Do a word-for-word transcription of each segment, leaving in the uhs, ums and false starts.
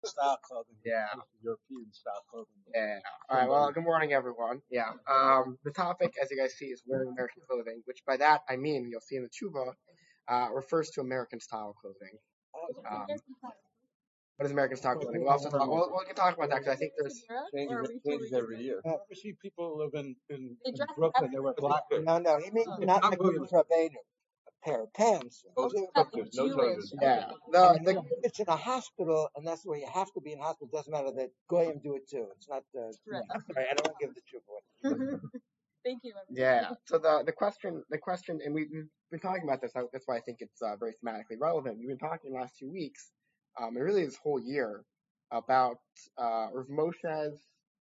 style clothing, Yeah. European style clothing. Yeah. All right. Well, good morning, everyone. Yeah. Um, the topic, as you guys see, is wearing American clothing, which by that I mean, you'll see in the chuba, uh, refers to American style clothing. Um, what is American style clothing? We'll also talk. We'll, we can talk about that because I think there's. Changes, changes every year. Uh, I see people live in, in, in Brooklyn, they wear black. No, no, he means not Not like Williams. Rabbeinu, a pair of pants. No tuckers, no tuckers. Yeah. The the It's in a hospital, and that's where you have to be in a hospital. It doesn't matter that Goyim do it too. It's not. Uh, sorry, I don't want to give the truth away. yeah. So the the question the question, and we, we've been talking about this. That's why I think it's uh, very thematically relevant. We've been talking the last two weeks, um, and really this whole year, about uh, Rav Moshe's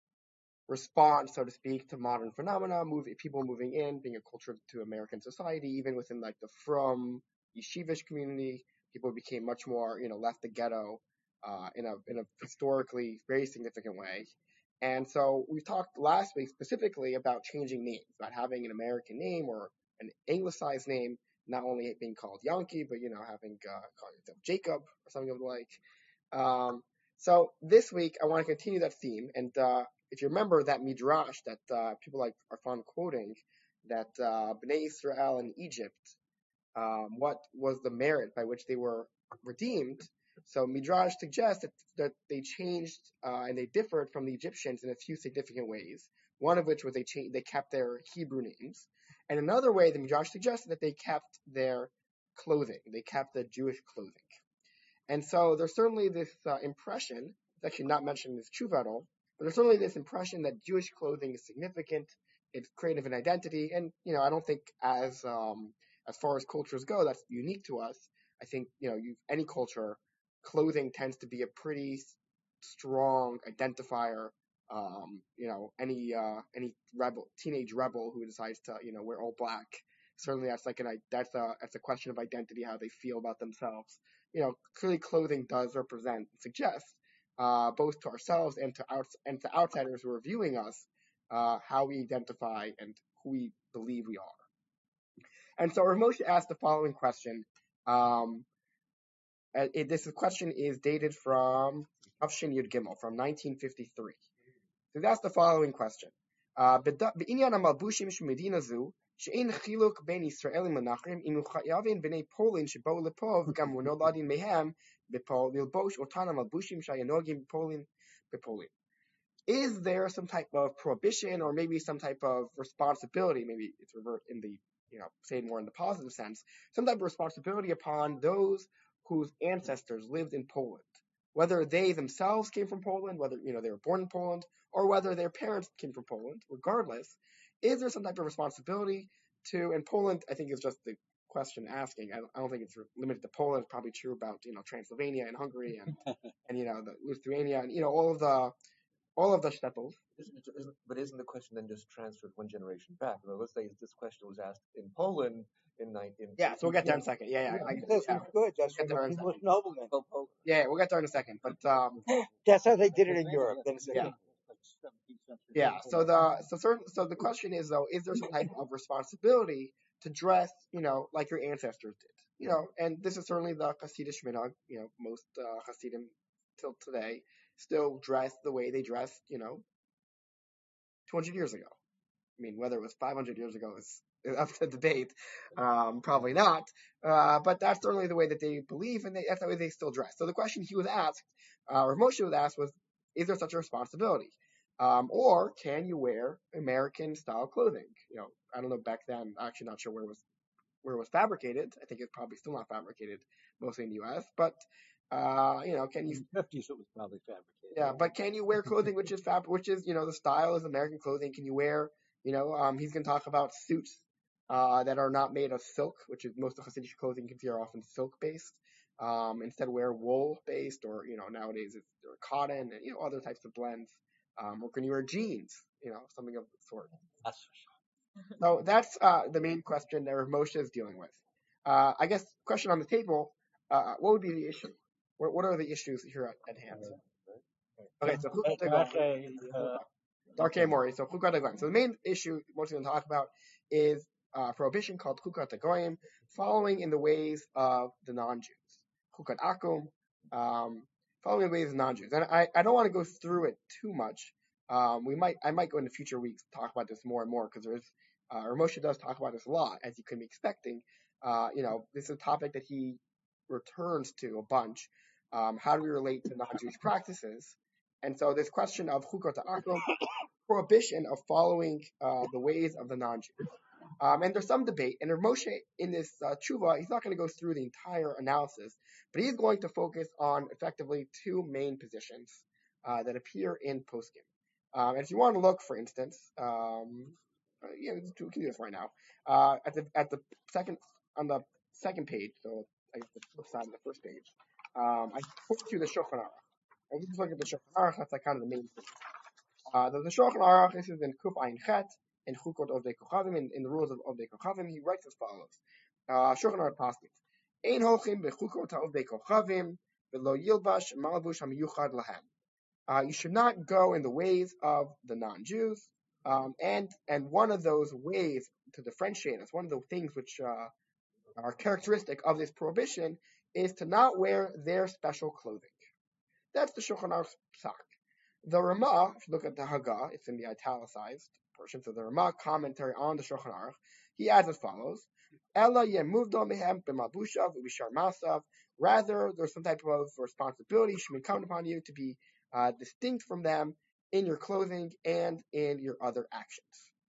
response, so to speak, to modern phenomena, moving people moving in, being a culture to American society, even within like the frum yeshivish community, people became much more, you know, left the ghetto uh, in a in a historically very significant way. And so we talked last week specifically about changing names, about having an American name or an anglicized name, not only being called Yankee, but you know, having uh, called yourself Jacob or something of the like. Um, so this week I want to continue that theme, and uh, if you remember that midrash that uh, people like are fond of quoting, that uh, Bnei Israel in Egypt, um, what was the merit by which they were redeemed? So midrash suggests that, that they changed uh, and they differed from the Egyptians in a few significant ways. One of which was they changed, they kept their Hebrew names, and another way the midrash suggested that they kept their clothing, they kept the Jewish clothing. And so there's certainly this uh, impression, it's actually not mentioned in this tshuva at all, but there's certainly this impression that Jewish clothing is significant, it's creative in identity, and you know I don't think as um, as far as cultures go that's unique to us. I think you know you, any culture, clothing tends to be a pretty strong identifier. Um, you know any uh, any rebel teenage rebel who decides to you know wear all black, certainly that's like an that's a that's a question of identity, how they feel about themselves. You know, clearly clothing does represent, suggest, uh, both to ourselves and to outs- and to outsiders who are viewing us, uh, how we identify and who we believe we are. And so Rav Moshe asked the following question. Um, uh, it, this question is dated from Afshin Yud Gimel, from nineteen fifty-three. So that's the following question. בעניין המלבושים של מדינה זו, שאין חילוק בין ישראלים לנאחרים, אם הוא חייבים בני פולין שבאו לפה וגם נולדים מהם בפה ללבוש אותן המלבושים שהיו נוהגים בפולין בפולין. Is there some type of prohibition or maybe some type of responsibility, maybe it's revert in the, you know, say more in the positive sense, some type of responsibility upon those whose ancestors lived in Poland, whether they themselves came from Poland, whether you know they were born in Poland, or whether their parents came from Poland, regardless, is there some type of responsibility to, and Poland, I think is just the question asking. I don't, I don't think it's limited to Poland. It's probably true about, you know, Transylvania and Hungary and, and you know, the Lithuania and, you know, all of the, all of the shtetls. Isn't, isn't, but isn't the question then just transferred one generation back? Well, let's say this question was asked in Poland in nineteen. Yeah, so we'll get there in a second. Yeah, yeah. I, This yeah. is good. That's We'll get from there the in a English second. noblemen. Yeah, we'll get there in a second. But um, That's how they did it in Europe. Then it's yeah. Yeah. So the so certain so the question is though, is there some type of responsibility to dress, you know, like your ancestors did? You know, and this is certainly the Hasidic minhag. You know, most uh, Hasidim till today still dress the way they dressed, you know, two hundred years ago. I mean, whether it was five hundred years ago is up to debate. Um, probably not. Uh, but that's certainly the way that they believe, and they, that's the way they still dress. So the question he was asked, uh, or Moshe was asked, was, is there such a responsibility? Um, or can you wear American style clothing? You know, I don't know back then. I'm actually not sure where it was where it was fabricated. I think it's probably still not fabricated, mostly in the U S. But uh, you know, can you? In the fifties, it was probably fabricated. Yeah, but can you wear clothing which is fab, which is you know the style is American clothing? Can you wear you know um, he's going to talk about suits uh, that are not made of silk, which is most of Hasidic clothing you can see are often silk based. Um, instead, wear wool based, or you know nowadays it's or cotton and you know other types of blends. Um, or can you wear jeans? You know something of the sort. That's for sure. So that's uh, the main question that Rav Moshe is dealing with. Uh, I guess question on the table: uh, what would be the issue? What, what are the issues here at, at hand? Okay, so Can, can I say, uh, Darkei Mori. So Chukat HaGoyim. So the main issue most going to talk about is uh, prohibition called Chukat HaGoyim, following in the ways of the non-Jews. Chukat Akum. Um, following the ways of non-Jews. And I, I don't want to go through it too much. Um, we might I might go into future weeks talk about this more and more because there's uh, or Moshe does talk about this a lot, as you could be expecting. Uh, you know, this is a topic that he returns to a bunch. Um, how do we relate to non-Jewish practices? And so this question of chukot ha'akom, prohibition of following uh, the ways of the non-Jews. Um, and there's some debate. And Moshe, in this uh, tshuva, he's not going to go through the entire analysis, but he's going to focus on effectively two main positions uh, that appear in poskim. Um, and if you want to look, for instance, um, uh, yeah, we can do this right now. Uh, at the at the second on the second page, so I guess the flip side of the first page, um, I put you the Shulchan Aruch. And we just look at the Shulchan Aruch. That's like kind of the main thing. Uh, the, the Shulchan Aruch, this is in Kuf Ayin Chet, in Chukot Ovdei Kochavim, in, in the rules of Ovdei Kochavim, he writes as follows. Uh, Shulchan Aruch Paskin. Ein holchim bechukot ha'ovdei kochavim, v'lo yilbash malbush hamiyuchad lahem. Uh, you should not go in the ways of the non-Jews, um, and and one of those ways to differentiate us, one of the things which uh, are characteristic of this prohibition, is to not wear their special clothing. That's the Shulchan Aruch Psak. The Ramah, if you look at the Haggah, it's in the italicized portion, so the Ramah commentary on the Shulchan Aruch, he adds as follows: Ella yemuvdo mehem b'malbushav u'bishar masav. Rather, there's some type of responsibility should be incumbent upon you to be uh, distinct from them in your clothing and in your other actions.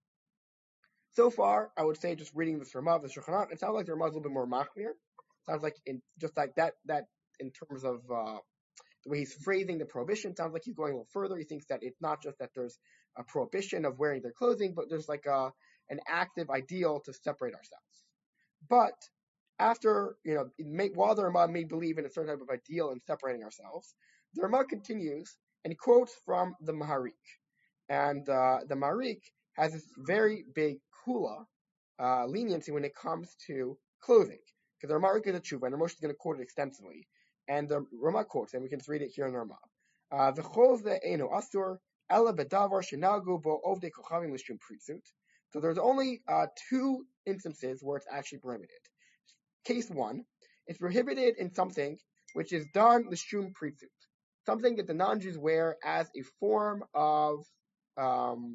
So far, I would say just reading this Ramah, the Shulchan Aruch, it sounds like the Ramah is a little bit more machmir. Sounds like in just like that that in terms of uh, the way he's phrasing the prohibition, sounds like he's going a little further. He thinks that it's not just that there's a prohibition of wearing their clothing, but there's like a an active ideal to separate ourselves. But after, you know, it may, while the Ramah may believe in a certain type of ideal in separating ourselves, the Ramah continues and he quotes from the Maharik. And uh, the Maharik has this very big kula uh, leniency when it comes to clothing. Because the Maharik is a tshuva, and Moshe is going to quote it extensively. And the Ramah quotes, and we can just read it here in the Ramah. V'chol ve'enu asur ela bedavar shenagu bo ovdei kochavim l'shum pritzut. So there's only uh, two instances where it's actually prohibited. Case one, it's prohibited in something which is done l'shum pritzut, something that the non-Jews wear as a form of, um,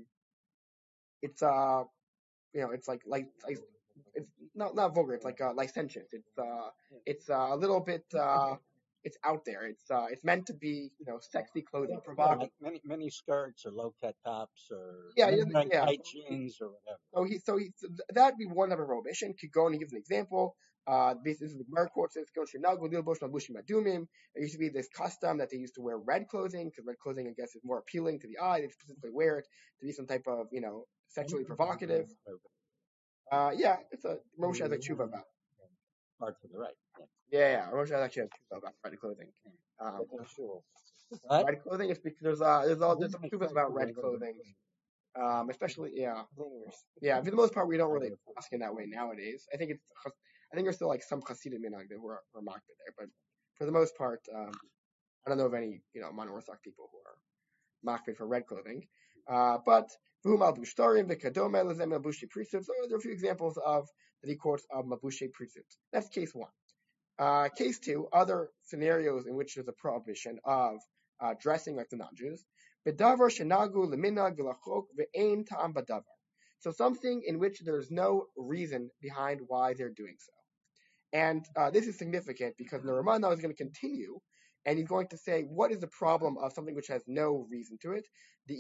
it's uh, you know, it's like like it's not not vulgar. It's like uh, licentious. It's uh, it's uh, a little bit uh, it's out there. It's uh, it's meant to be, you know, sexy clothing, provocative. Like many many skirts or low cut tops or Yeah, yeah, wearing yeah. tight jeans or whatever. So he, so he, so that'd be one of a prohibition. Could go and he gives an example. Uh, this is the Gemara quote says, there used to be this custom that they used to wear red clothing because red clothing, I guess, is more appealing to the eye. They specifically wear it to be some type of, you know, sexually provocative. Uh, yeah, it's a Moshe has a tshuva about. Hard for the right. Yeah, yeah, Moshe has actually a tshuva about red clothing. Um, What? red clothing is because there's uh there's all there's some tshuvas about red clothing. Um, especially yeah, yeah. For the most part, we don't really ask in that way nowadays. I think it's I think there's still like some Hasidim minhag that were were mocked there, but for the most part, um, I don't know of any, you know, mono-orthodox people who are mocked for red clothing. Uh, but v'hu malbush tarim v'kadome lezem malbushi pritzut. So there are a few examples of that he quotes of malbushi pritzut. That's case one. Uh, case two, other scenarios in which there's a prohibition of uh, dressing like the non-Jews. Bedavar shenagu leminag v'lachok ve'ein ta'am badavar. So something in which there's no reason behind why they're doing so. And uh, this is significant because the Ramah now is going to continue, and he's going to say, what is the problem of something which has no reason to it?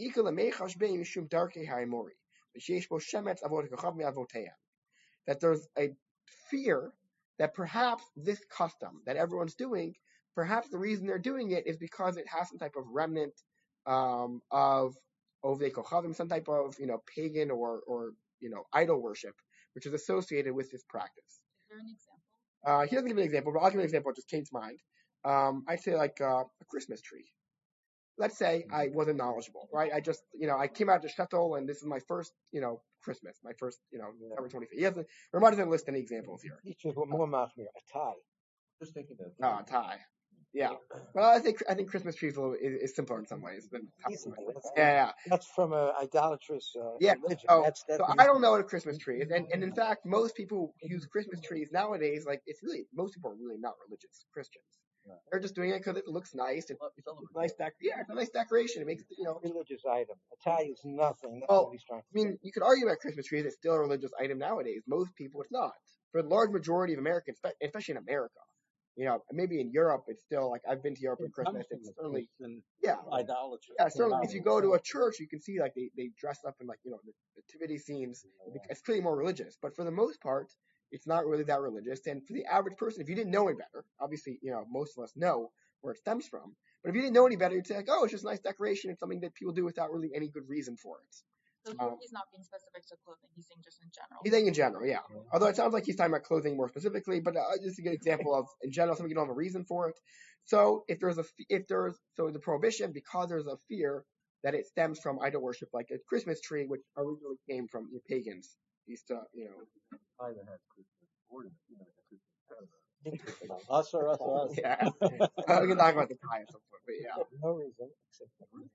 That there's a fear that perhaps this custom that everyone's doing, perhaps the reason they're doing it is because it has some type of remnant um, of Ovdei Kochavim, some type of, you know, pagan or, or, you know, idol worship, which is associated with this practice. Is there an example? Uh, he doesn't give me an example, but I'll give you an example that just came to mind. Um, I'd say like uh, a Christmas tree. Let's say I wasn't knowledgeable, right? I just, you know, I came out to shtetl and this is my first, you know, Christmas, my first, you know, November twenty-fifth. He doesn't, Ramah doesn't list any examples here. Teachers were more machmir, a tie. Just thinking of. Ah, tie. Yeah. Well, I think I think Christmas trees is, is simpler in some ways than Easy. That's, yeah, yeah. that's from a idolatrous uh, Yeah. religion. Oh, That's, that's so I don't know what a Christmas tree is, and, and in fact, most people who use Christmas trees nowadays, like it's really most people are really not religious Christians. They're just doing it because it looks nice. It, Well, it's celebrate. a nice dec- yeah, it's a nice decoration. It makes you know. Religious item. A tie is nothing. That's Well, what he's trying to I mean, you could argue about Christmas trees. It's still a religious item nowadays. Most people, it's not. For the large majority of Americans, spe- especially in America, you know, maybe in Europe, it's still like I've been to Europe for It comes Christmas. from It's the certainly Christian yeah, idolatry. yeah. Certainly, if you go to a Idolatry. church, you can see like they they dress up in like you know the nativity scenes. It's clearly more religious, but for the most part, it's not really that religious. And for the average person, if you didn't know any better, obviously, you know, most of us know where it stems from. But if you didn't know any better, you'd say like, oh, it's just a nice decoration. It's something that people do without really any good reason for it. So here Um, he's not being specific to clothing, he's saying just in general. He's saying in general, yeah. Although it sounds like he's talking about clothing more specifically, but uh, just a good example of in general something you don't have a reason for it. So if there's a if there's so the prohibition because there's a fear that it stems from idol worship, like a Christmas tree, which originally came from the pagans. Used to, you know, Tie that has Christmas ornament, you know, like a Christmas pattern. Us or us or us. yeah. Uh, we can talk about the tie at some point, but yeah, no reason except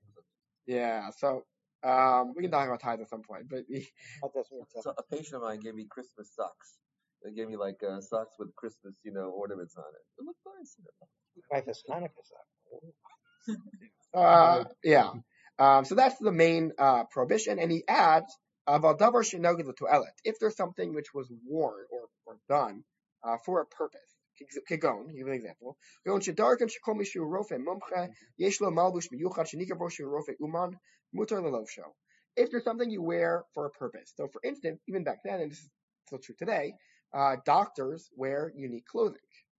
yeah. So um, we can talk about ties at some point, but that doesn't mean So a patient of mine gave me Christmas socks. They gave me like uh, socks with Christmas, you know, ornaments on it. It looked nice. You know. wife is Hanukkah sock. Uh, yeah. Um, so that's the main uh, prohibition. And he adds, uh, "Valdavar shenoged l'to'elet." If there's something which was worn or, or done uh, for a purpose. Kegon, give an example. Kegon shedarkan shekol mishu rofe mumche yesh lo malbush miyuchad shenikar bo shu rofe uman mutar lelovsho. If there's something you wear for a purpose. So, for instance, even back then, and this is still true today, uh, doctors wear unique clothing.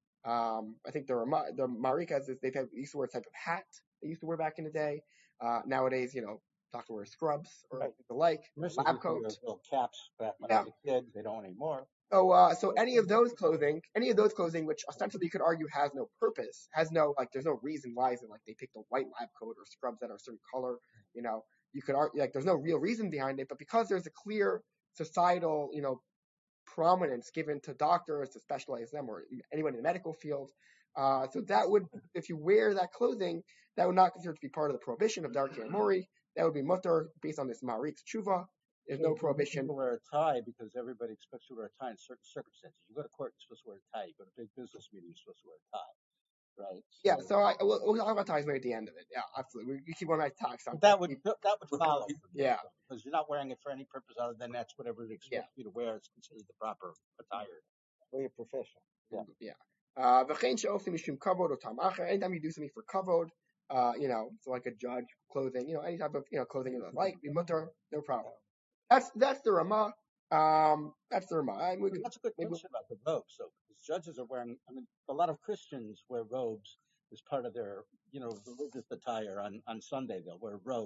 Um, I think the Rama- the Marikas they have used to wear a type of hat they used to wear back in the day. Uh, nowadays, you know, doctor wears scrubs or Right. the like, Nurses lab used to wear coat. little caps back when Yeah. I was a kid. They don't anymore. So, uh, so any of those clothing, any of those clothing, which ostensibly you could argue has no purpose, has no like, there's no reason why is it like they picked a white lab coat or scrubs that are a certain color, you know, you could argue like there's no real reason behind it, but because there's a clear societal, you know, prominence given to doctors to specialize them or anyone in the medical field, uh, so that would, if you wear that clothing, that would not consider to be part of the prohibition of Darki and Mori. That would be mutter based on this Marik's tshuva. There's no prohibition. People wear a tie because everybody expects you to wear a tie in certain circumstances. You go to court, you're supposed to wear a tie. You go to a big business meeting, you're supposed to wear a tie, right? Yeah, so I, we'll, we'll talk about ties maybe at the end of it. Yeah, absolutely. We, we keep going back to ties. But that would that would follow. from this, Yeah. though, because you're not wearing it for any purpose other than that's what everybody expects you to wear. It's considered the proper attire. for your profession. Yeah. Uh, v'chein she'osim mishum kavod or tam acher. Anytime you do something for kavod, uh, you know, so like a judge clothing, you know, any type of you know clothing of the like, be mutter, no problem. That's that's the Rama. Um, that's the Rama. I, we, That's a good maybe- question about the robes. So, because judges are wearing, I mean, a lot of Christians wear robes as part of their, you know, religious attire. On on Sunday, they'll wear a robe,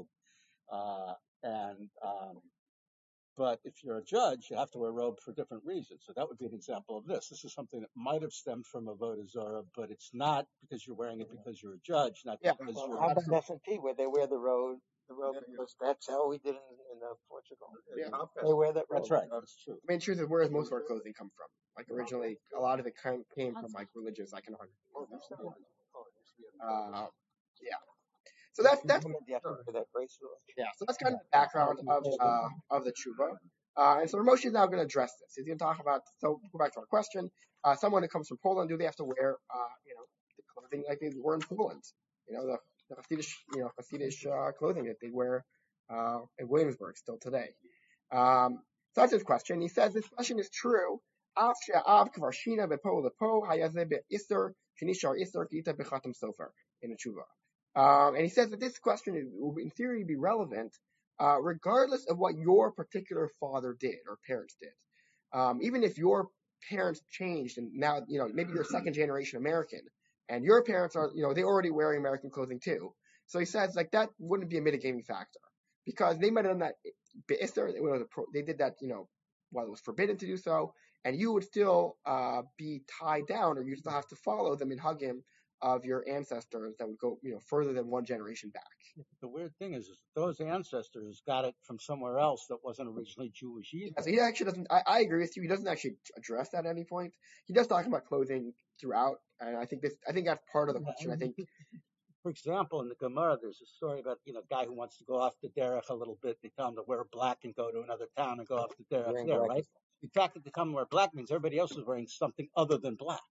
uh, and um, but if you're a judge, you have to wear a robe for different reasons. So that would be an example of this. This is something that might have stemmed from Avodah Zarah, but it's not because you're wearing it because you're a judge, not Yeah. because Well, you're. how about S and P where they wear the robe? The robe because that's how we did in, in uh, Portugal. Yeah. They wear that robe. That's right. That's true. I mean, truth is, where does most of our clothing come from? Like originally, a lot of it came came from like religious iconography. Uh, yeah. So that's that's You have to wear that bracelet. yeah. So that's kind of the background of uh, of the tshuva. Uh, and so Ramosha is now going to address this. He's going to talk about. So go back to our question. Uh, someone who comes from Poland, do they have to wear, uh, you know, the clothing like they wore in Poland? You know, the the Hasidic, you know, Hasidic uh, clothing that they wear uh, in Williamsburg still today. Um, so that's his question. He says this question is true. Af she'av kvar shina bepo lepo hayazeh be'isur shenishar isur kita bechatam sofer in the tshuva. Um, and he says that this question is, will in theory be relevant uh, regardless of what your particular father did or parents did. Um, even if your parents changed and now, you know, maybe you're second generation American and your parents are, you know, they're already wearing American clothing too. So he says like that wouldn't be a mitigating factor because they might have done that. They did that, you know, while it was forbidden to do so, and you would still uh, be tied down or you still have to follow the minhagim of your ancestors that would go, you know, further than one generation back. The weird thing is, is those ancestors got it from somewhere else that wasn't originally Jewish either. Yeah, so he actually doesn't, I, I agree with you, he doesn't actually address that at any point. He does talk about clothing throughout, and I think this, I think that's part of the question. I think, For example, in the Gemara, there's a story about, you know, a guy who wants to go off the derech a little bit. They tell him to wear black and go to another town and go off the derech Wearing there, black. right? The fact that they come wear black means everybody else is wearing something other than black.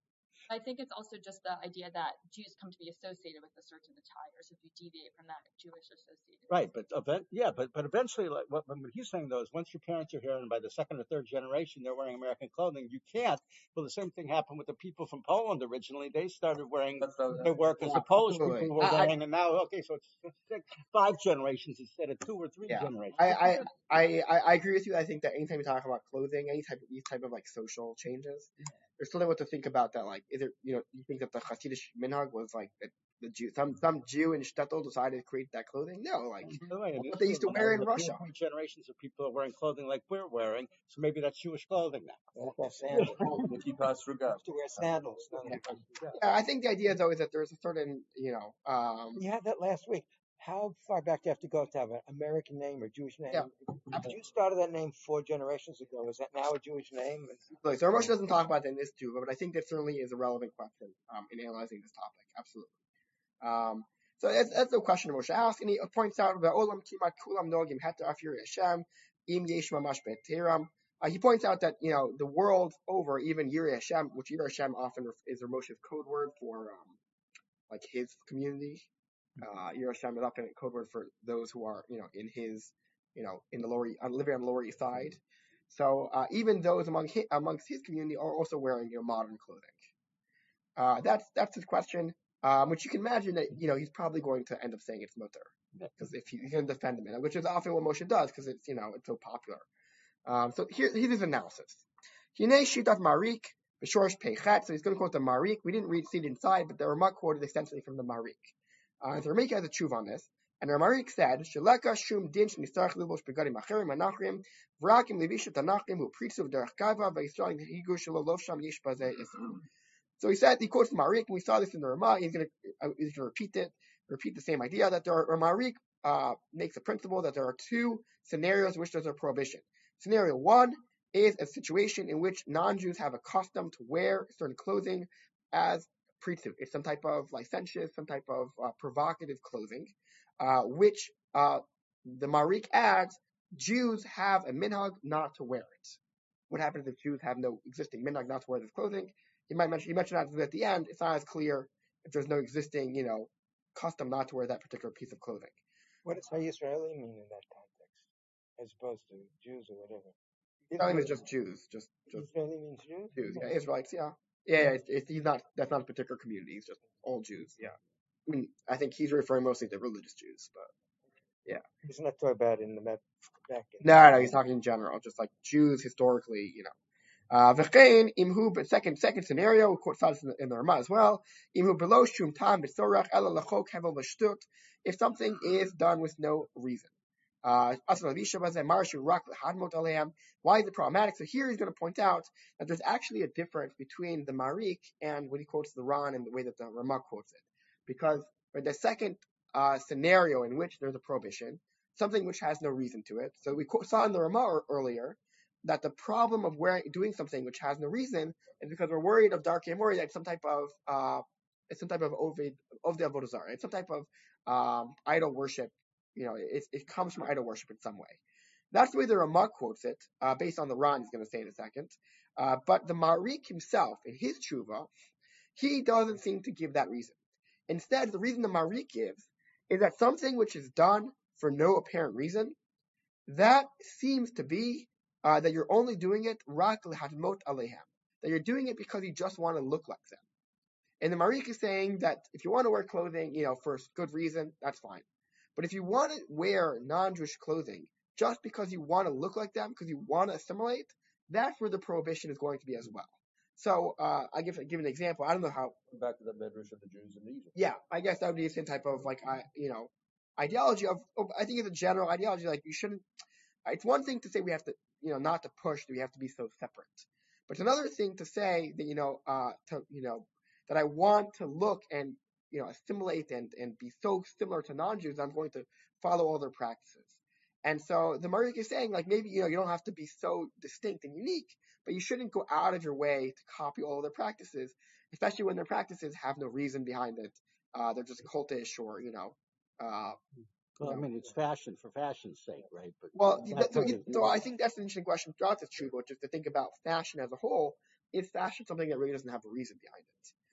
I think it's also just the idea that Jews come to be associated with a certain attire. So if you deviate from that Jewish associated. Right, but event, yeah, but but eventually, like what, what he's saying though is, once your parents are here and by the second or third generation they're wearing American clothing, you can't. Well, the same thing happened with the people from Poland originally. They started wearing That's the, their work as Yeah, the Polish absolutely. people were I, I, wearing, and now okay, so it's six, five generations instead of two or three yeah, generations. I, I, I, I I agree with you. I think that anytime we talk about clothing, any type of these type of like social changes, there's something what to think about. That like, is it you know you think that the Hasidic minhag was like that the Jew some some Jew in Shtetl decided to create that clothing? No, like And by the way, in what they used to Israel, wear in the two or Russia. three generations of people are wearing clothing like we're wearing, so maybe that's Jewish clothing now. What about sandals? the Kippah You Sruga. have to wear sandals. No, Yeah. no, no. Yeah, I think the idea though is that there's a certain you know um You had that last week. How far back do you have to go to have an American name or Jewish name? Yeah. If you started that name four generations ago, is that now a Jewish name? Look, so Ramosh doesn't talk about that in this too, but I think that certainly is a relevant question um, in analyzing this topic. Absolutely. Um, so that's, that's the question Moshe asked, and he points out that Olam Kimat Kulam Nogim Heta Afir Hashem Im Yesh Mamash Be'teram. Uh, he points out that you know the world over, even Yirei Hashem, which Yirei Hashem often is Ramoshe's code word for um, like his community. Uh, Yirei Hashem is often a code word for those who are you know in his you know in the lower uh, living on the Lower East Side. So uh, even those among his, amongst his community are also wearing you know modern clothing. Uh, that's that's his question, um, which you can imagine that you know he's probably going to end up saying it's mutter because if he, he's going to defend him, which is often what Moshe does because it's you know it's so popular. Um, so here here's his analysis. Hinei shitat marik b'shorish peichet. So he's going to quote the marik. We didn't read see it inside, but the Ramah quoted extensively from the marik. Uh, the Ramah has a tshuva on this. And the Marik said, "Sheleka shum din shnistarach libosh begadim acherim anachrim v'rakim levishat anachrim who pritzuv derech gava v'yisrael higu shelo lofsham yesh bazeh isur." So he said, he quotes Marik, and we saw this in the Ramah. He's going to uh, he's going to repeat it, repeat the same idea that there are, Marik uh, makes a principle that there are two scenarios in which there's a prohibition. Scenario one is a situation in which non-Jews have a custom to wear certain clothing as pritzuv. It's some type of licentious, some type of uh, provocative clothing. Uh, which uh, the Marik adds, Jews have a minhag not to wear it. What happens if Jews have no existing minhag not to wear this clothing? He might mention, he mentioned that at the end, it's not as clear if there's no existing, you know, custom not to wear that particular piece of clothing. What does Israeli mean in that context, as opposed to Jews or whatever? Israeli is just Jews, just just Israeli means Jews. Jews, yeah, Israelites, yeah, yeah. yeah it's, it's, he's not. That's not a particular community. He's just all Jews. Yeah. I mean, I think he's referring mostly to religious Jews, but yeah. He's not talking about in the back. In no, no, he's talking in general, just like Jews historically, you know. Uh, V'chein imhu, but second second scenario, we quote this in the, in the Ramah as well. Imhu below shum tam b'sorach ela lachok hevel v'shtut. If something is done with no reason. Uh, why is it problematic? So here he's going to point out that there's actually a difference between the Marik and when he quotes the Ran and the way that the Ramah quotes it. Because for the second uh, scenario in which there's a prohibition, something which has no reason to it. So we saw in the Ramah earlier that the problem of wearing, doing something which has no reason is because we're worried of dark and worried that it's some type of uh, it's some type of oved of the avodah zarah. It's some type of um, idol worship. You know, it, it comes from idol worship in some way. That's the way the Ramah quotes it, uh, based on the Ran he's going to say in a second. Uh, but the Marik himself, in his tshuva, he doesn't seem to give that reason. Instead, the reason the Marik gives is that something which is done for no apparent reason, that seems to be uh, that you're only doing it rak lehadmot alehem, that you're doing it because you just want to look like them. And the Marik is saying that if you want to wear clothing, you know, for good reason, that's fine. But if you want to wear non-Jewish clothing just because you want to look like them, because you want to assimilate, that's where the prohibition is going to be as well. So uh, I give give an example. I don't know how. Back to the Medrash of the Jews in Egypt. Yeah, I guess that would be the same type of like I you know ideology of. of I think it's a general ideology. Like you shouldn't. It's one thing to say we have to you know not to push. We have to be so separate. But it's another thing to say that you know uh to you know that I want to look and you know assimilate and and be so similar to non-Jews. I'm going to follow all their practices. And so the Marik is saying, like, maybe, you know, you don't have to be so distinct and unique, but you shouldn't go out of your way to copy all of their practices, especially when their practices have no reason behind it. Uh, they're just cultish or, you know. Uh, well, I mean, it's fashion for fashion's sake, right? But well, that, so, so I think that's an interesting question throughout this tshuva, which is to think about fashion as a whole. Is fashion something that really doesn't have a reason behind it?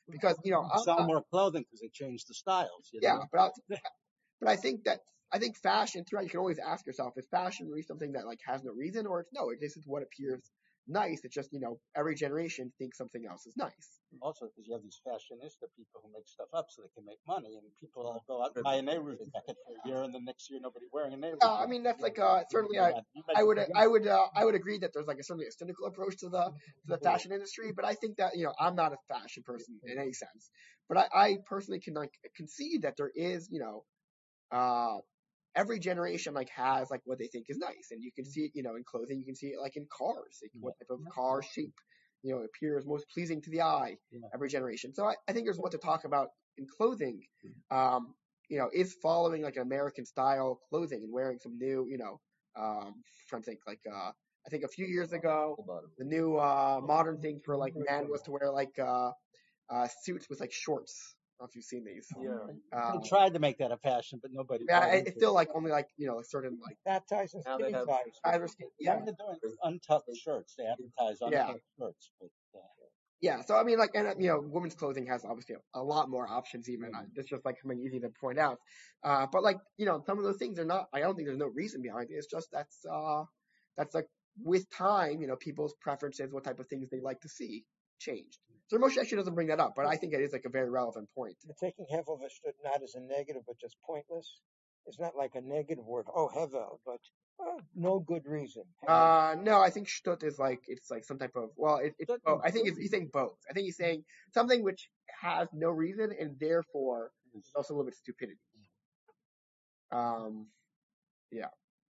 because you know, I'm Sell not, more clothing because they changed the styles, you yeah, know? but I'll, but I think that I think fashion throughout. You can always ask yourself: is fashion really something that like has no reason, or it's no? It this is what appears nice. It's just you know every generation thinks something else is nice. Also, because you have these fashionista people who make stuff up so they can make money, and people all go out and buy a Nehru jacket for a year, and the next year nobody wearing a Nehru Yeah, jacket. I mean that's You know, like uh you certainly do I that. You make I a would big I impact. would uh, I would agree that there's like a certainly a cynical approach to the to the fashion industry, but I think that you know I'm not a fashion person in any sense, but I, I personally can like concede that there is you know uh every generation like has like what they think is nice, and you can see it you know in clothing, you can see it like in cars, like what type of car shape you know appears most pleasing to the eye Yeah. every generation. So I, I think there's what to talk about in clothing. Um, you know, is following like American style clothing and wearing some new, you know, um, trying to think like uh, I think a few years ago the new uh modern thing for like men was to wear like uh, uh suits with like shorts. I don't know if you've seen these. Yeah. Um, They tried to make that a fashion, but nobody yeah, bought it- into it's it. still like only like you know a certain like Fat ties and Now they skinny have- ties. either skin. Yeah, Now they're doing untucked shirts. They advertise Yeah. untucked shirts. But, uh, yeah. So I mean, like, and uh, you know, women's clothing has obviously a, a lot more options. Even uh, it's just like something easy to point out. Uh, but like, you know, some of those things are not. I don't think there's no reason behind it. It's just that's uh, that's like with time, you know, people's preferences, what type of things they like to see, changed. So Moshe actually doesn't bring that up, but I think it is like a very relevant point. You're taking hevel v'shtut not as a negative, but just pointless. It's not like a negative word. Oh, hevel, but uh, no good reason. Uh, no, I think shtut is like it's like some type of well, it, it's Shtut both. I means think it's, he's saying both. I think he's saying something which has no reason and therefore is also a little bit stupidity. Um, yeah.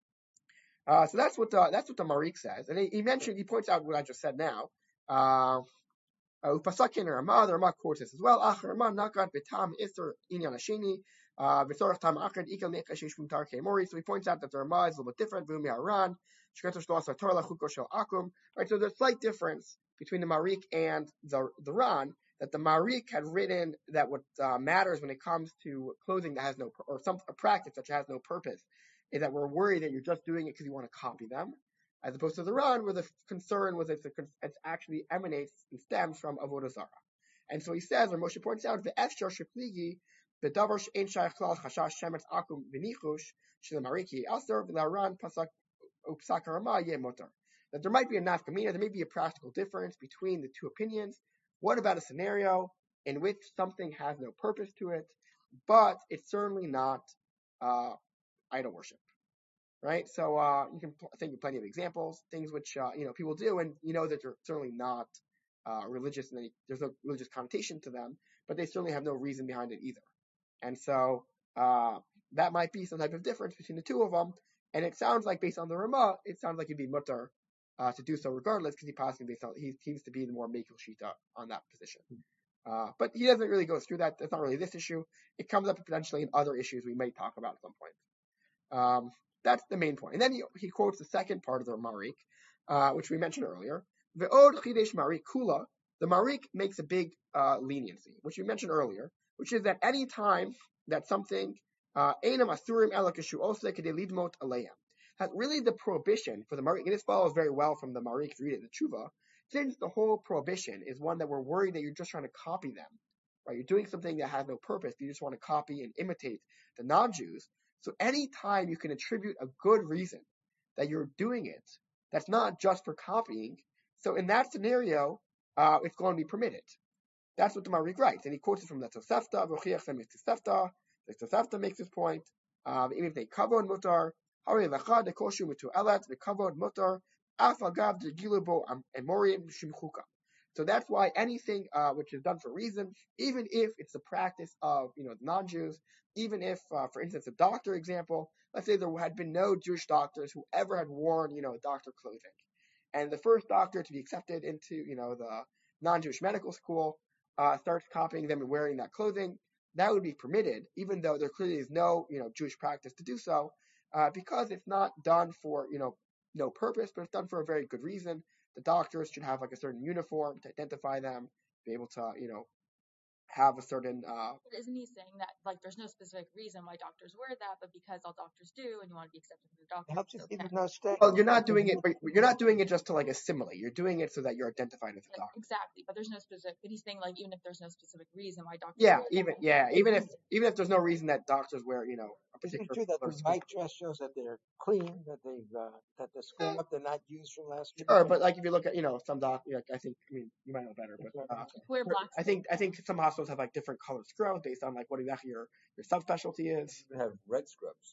Uh, so that's what the that's what the Marik says, and he, he mentioned he points out what I just said now. Uh, Upasakin or Rama, the Rama quotes this as well. Ach Rama nakat betam iser inyan hasheni. V'sorach tam akad ikal nekash mutar kemori. So he points out that the Rama is a little bit different. V'umi haran shketosh loasa torah lachuko shel akum. Right. So there's a slight difference between the Marik and the the Ran. That the Marik had written that what uh, matters when it comes to clothing that has no or some a practice that has no purpose is that we're worried that you're just doing it because you want to copy them, as opposed to the Ran, where the concern was it's, it actually emanates and stems from Avodah Zarah. And so he says, or Moshe points out, the Efshar Shepligi, the Davar Ein Shaykh Klal Chashash Shemetz Akum V'Nichush Shel Mariki Aser V'Laran Pasak Upsak Harama Yeh Motar. That there might be a nafkamina, there may be a practical difference between the two opinions. What about a scenario in which something has no purpose to it, but it's certainly not uh, idol worship? Right, so uh, you can pl- think of plenty of examples, things which uh, you know people do, and you know that they're certainly not uh, religious, and there's no religious connotation to them, but they certainly have no reason behind it either. And so uh, that might be some type of difference between the two of them. And it sounds like, based on the Ramah, it sounds like it'd be mutter uh, to do so regardless, because he possibly based on he seems to be the more Mekel Shita on that position. Uh, but he doesn't really go through that. That's not really this issue. It comes up potentially in other issues we may talk about at some point. Um, that's the main point. And then he, he quotes the second part of the Marik, uh, which we mentioned earlier. Ve'od chidesh Marik kula. The Marik makes a big uh, leniency, which we mentioned earlier, which is that any time that something einam asurim ela kashu oseh kedei lidmot aleim, has really the prohibition for the Marik, and this follows very well from the Marik read it in the Tshuva, since the whole prohibition is one that we're worried that you're just trying to copy them, right? You're doing something that has no purpose. You just want to copy and imitate the non-Jews. So any time you can attribute a good reason that you're doing it, that's not just for copying. So in that scenario, uh, it's going to be permitted. That's what the Marik writes, and he quotes it from the Tosefta. V'chiach sem Tosefta. The Tosefta makes this point. Even if they kavod mutar, hari lecha dekoshu mitu elat the kavod mutar af agav degilubo emorim shimchuka. So that's why anything uh, which is done for reason, even if it's the practice of you know non-Jews, even if, uh, for instance, a doctor example, let's say there had been no Jewish doctors who ever had worn you know doctor clothing, and the first doctor to be accepted into you know the non-Jewish medical school uh, starts copying them and wearing that clothing, that would be permitted, even though there clearly is no you know Jewish practice to do so, uh, because it's not done for you know no purpose, but it's done for a very good reason. The doctors should have like a certain uniform to identify them, be able to, you know, have a certain uh, But isn't he saying that like there's no specific reason why doctors wear that, but because all doctors do, and you want to be accepted as a It doctor, helps you it's see okay. there's no stain. well, you're not doing it, but you're not doing it just to like assimilate. You're doing it so that you're identified as a Like, doctor. exactly, but there's no specific. But he's saying like even if there's no specific reason why doctors Yeah, wear even that, yeah, even if it's even if there's no reason that doctors wear, you know, a Isn't it particular true that color the scheme. white dress shows that they're clean, that they've uh, that the screw up they're not used from last week? Sure, but like if you look at, you know, some doc, like I think, I mean, you might know better, but uh, wear black. I think I think some hospitals have like different colored scrubs based on like what exactly your your subspecialty is. You have red scrubs.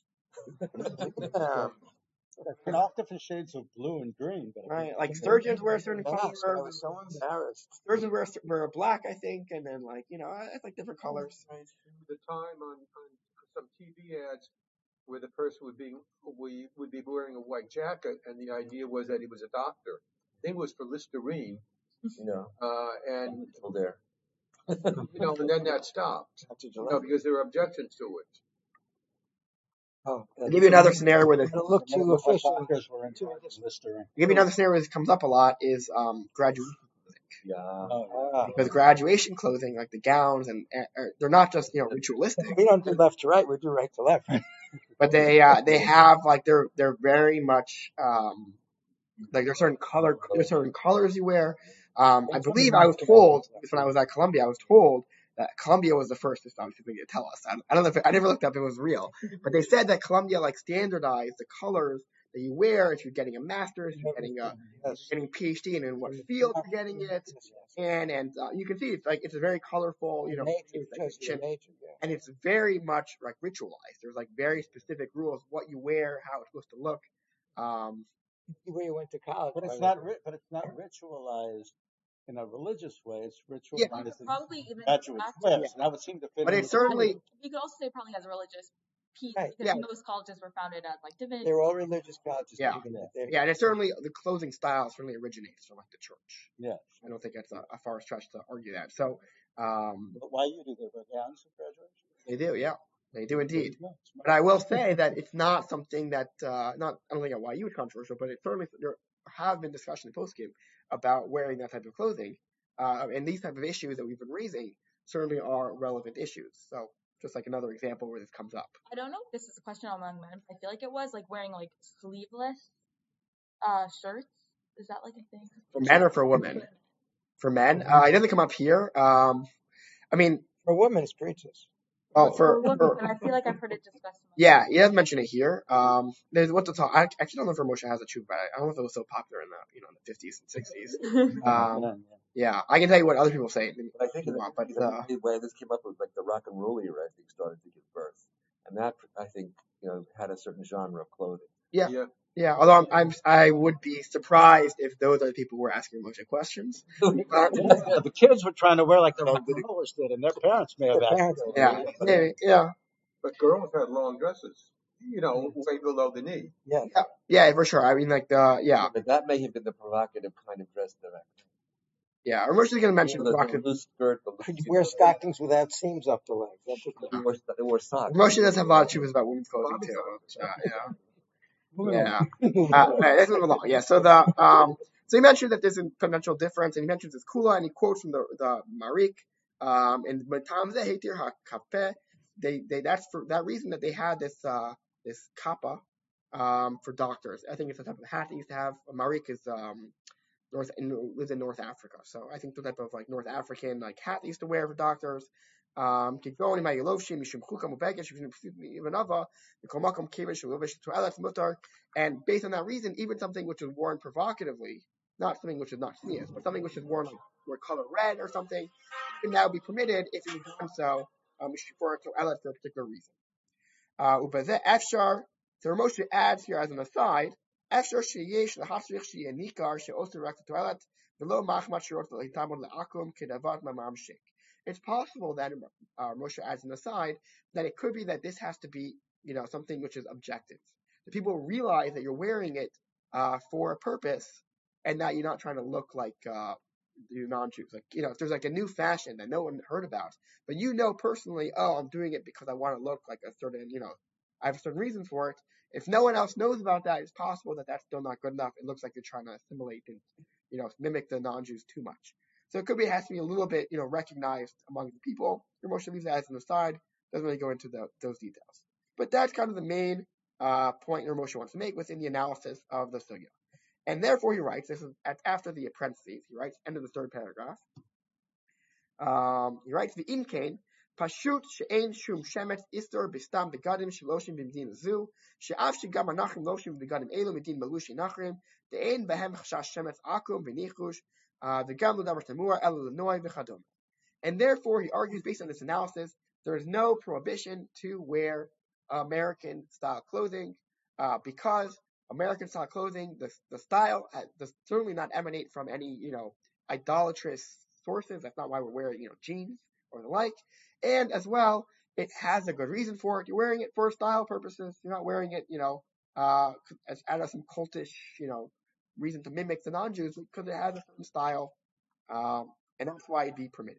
Yeah. And all different shades of blue and green, but Right, like surgeons wear a certain Yes, I color. was so embarrassed. Surgeons wear wear black, I think, and then like you know, it's like different colors. The time on, on some T V ads where the person would be we would be wearing a white jacket, and the idea was that he was a doctor. I think it was for Listerine, You know, uh, and still there. you know, and then that stopped. That's a You know, Gillette. because there were objections to it. Oh, I'll give you another scenario where this. It'll look It too looked like official. doctors were in Too charge of Listerine. I'll give you another scenario where this comes up a lot is um graduation Yeah. Oh, Ah. because graduation clothing like the gowns and uh, they're not just you know ritualistic, We don't do left to right. We do right to left. but they uh they have like they're they're very much um like there's certain color there's certain colors you wear. Um, I believe I was told when I was at Columbia, I was told that Columbia was the first to obviously to tell us. I, I don't know if it, I never looked up if it was real, but they said that Columbia like standardized the colors that you wear if you're getting a master's, if you're getting a Yes. getting a PhD, and in what field you're getting it, Yes, yes. and and uh, you can see it's like it's a very colorful, you know, Nature, it's like just a chip, nature, yeah. and it's very much like ritualized. There's like very specific rules what you wear, how it's supposed to look. Um, Where you went to college. but it's by the not way. ri- but it's not ritualized in a religious way. It's Yeah. ritualized in Probably even graduate back to wears, Yeah. and that would seem to fit. but in it with- certainly you could also say it probably has a religious piece Right. because Yeah. most colleges were founded as like divinity. They were all religious colleges. Yeah. They're- yeah, and it certainly the clothing style certainly originates from like the church. Yes. I don't think that's a, a far stretch to argue that. So um, But why you do they wear gowns at graduation? they do, yeah, they do indeed. No, it's But I will say that it's not something that uh, not I don't think at Y U is controversial, but it certainly there have been discussions post game about wearing that type of clothing, uh, and these type of issues that we've been raising certainly are relevant issues. So just like another example where this comes up. I don't know if this is a question among men. I feel like it was like wearing like sleeveless uh shirts. Is that like a thing? For men or for women? For men, uh, it doesn't come up here. Um, I mean, For women, it's preachers. well, For for, women, for but I feel like I've heard it discussed. among yeah, he doesn't mention it here. Um, there's what to talk. I actually don't know if Ramosha has a tube, but I don't know if it was so popular in the you know in the fifties and sixties. men. Um, Yeah, yeah, I can tell you what other people say. But I think if you that, want, but the uh, way this came up was like the rock and roll era, I think, started to give birth, and that I think you know had a certain genre of clothing. yeah, Yeah. yeah. Although I'm, I'm I would be surprised if those are the people who were asking Ramosha questions. But, yeah, the kids were trying to wear like the rock and rollers did, and their parents may have The asked. parents- yeah, maybe, yeah, But girls had long dresses, you know, way below the knee. Yeah. yeah, yeah, for sure. I mean, like the yeah, But that may have been the provocative kind of dress that I. yeah. Ramosha's gonna mention The, the rock. loose skirt, the Could you loose- wear stockings without seams up the legs? That's what They wore, they wore socks. Ramosha does have a lot of tubes about women's clothing too. which, uh, yeah, yeah. Uh, okay, let's move along. Yeah, so the um, so he mentioned that there's a potential difference, and he mentions this kula, and he quotes from the the Marik, um, and Matam Zehetir HaKapeh. They they that's for that reason that they had this uh this kappa, um, for doctors. I think it's a type of hat they used to have. Marik is um North in, lives in North Africa, so I think the type of like North African like hat they used to wear for doctors. Um, keep going. My Yelovshim, Mishum Chukam Ubegesh, Ivanova, the Komakom Kivish, Ulovish to Elet Mutar. And based on that reason, even something which is worn provocatively, not something which is not sneers, but something which is worn like or color red or something, can now be permitted if it is done so, um, for to Elet for a particular reason. Uh, Ubeze Efshar, so Ramosha adds here as an aside, Efshar Sheyesh Lahasrich Sheyenikar Sheoster Rek to Elet, below Mahmat Shirot Lehitamon Leakum Kedavat Mamam Shik. It's possible that uh, Moshe adds an aside that it could be that this has to be, you know, something which is objective. That people realize that you're wearing it uh, for a purpose, and that you're not trying to look like uh, the non-Jews. Like, you know, if there's like a new fashion that no one heard about, but you know personally, oh, I'm doing it because I want to look like a certain, you know, I have a certain reason for it. If no one else knows about that, it's possible that that's still not good enough. It looks like you're trying to assimilate and, you know, mimic the non-Jews too much. So it could be it has to be a little bit, you know, recognized among the people. Moshe leaves that as an aside, doesn't really go into the, those details. But that's kind of the main uh, point Moshe wants to make within the analysis of the sugya. And therefore he writes, this is at, after the apprentices, he writes, end of the third paragraph. Um, he writes, the imkain, pashut she'ein shum shemet istor bistam begadim sheloshim b'mdin zu, she'af shegam anachim loshim begadim elu medin malushi nachrim, de'ein behem chashash shemet akum v'nichush, v'gam l'davar tamur elu l'noi v'chadom. And therefore, he argues, based on this analysis, there is no prohibition to wear American-style clothing uh, because American-style clothing, the the style, uh, does certainly not emanate from any, you know, idolatrous sources. That's not why we're wearing, you know, jeans or the like. And as well, it has a good reason for it. You're wearing it for style purposes. You're not wearing it, you know, uh, as out of some cultish, you know, reason to mimic the non-Jews, because it has a certain style, um, and that's why it'd be permitted.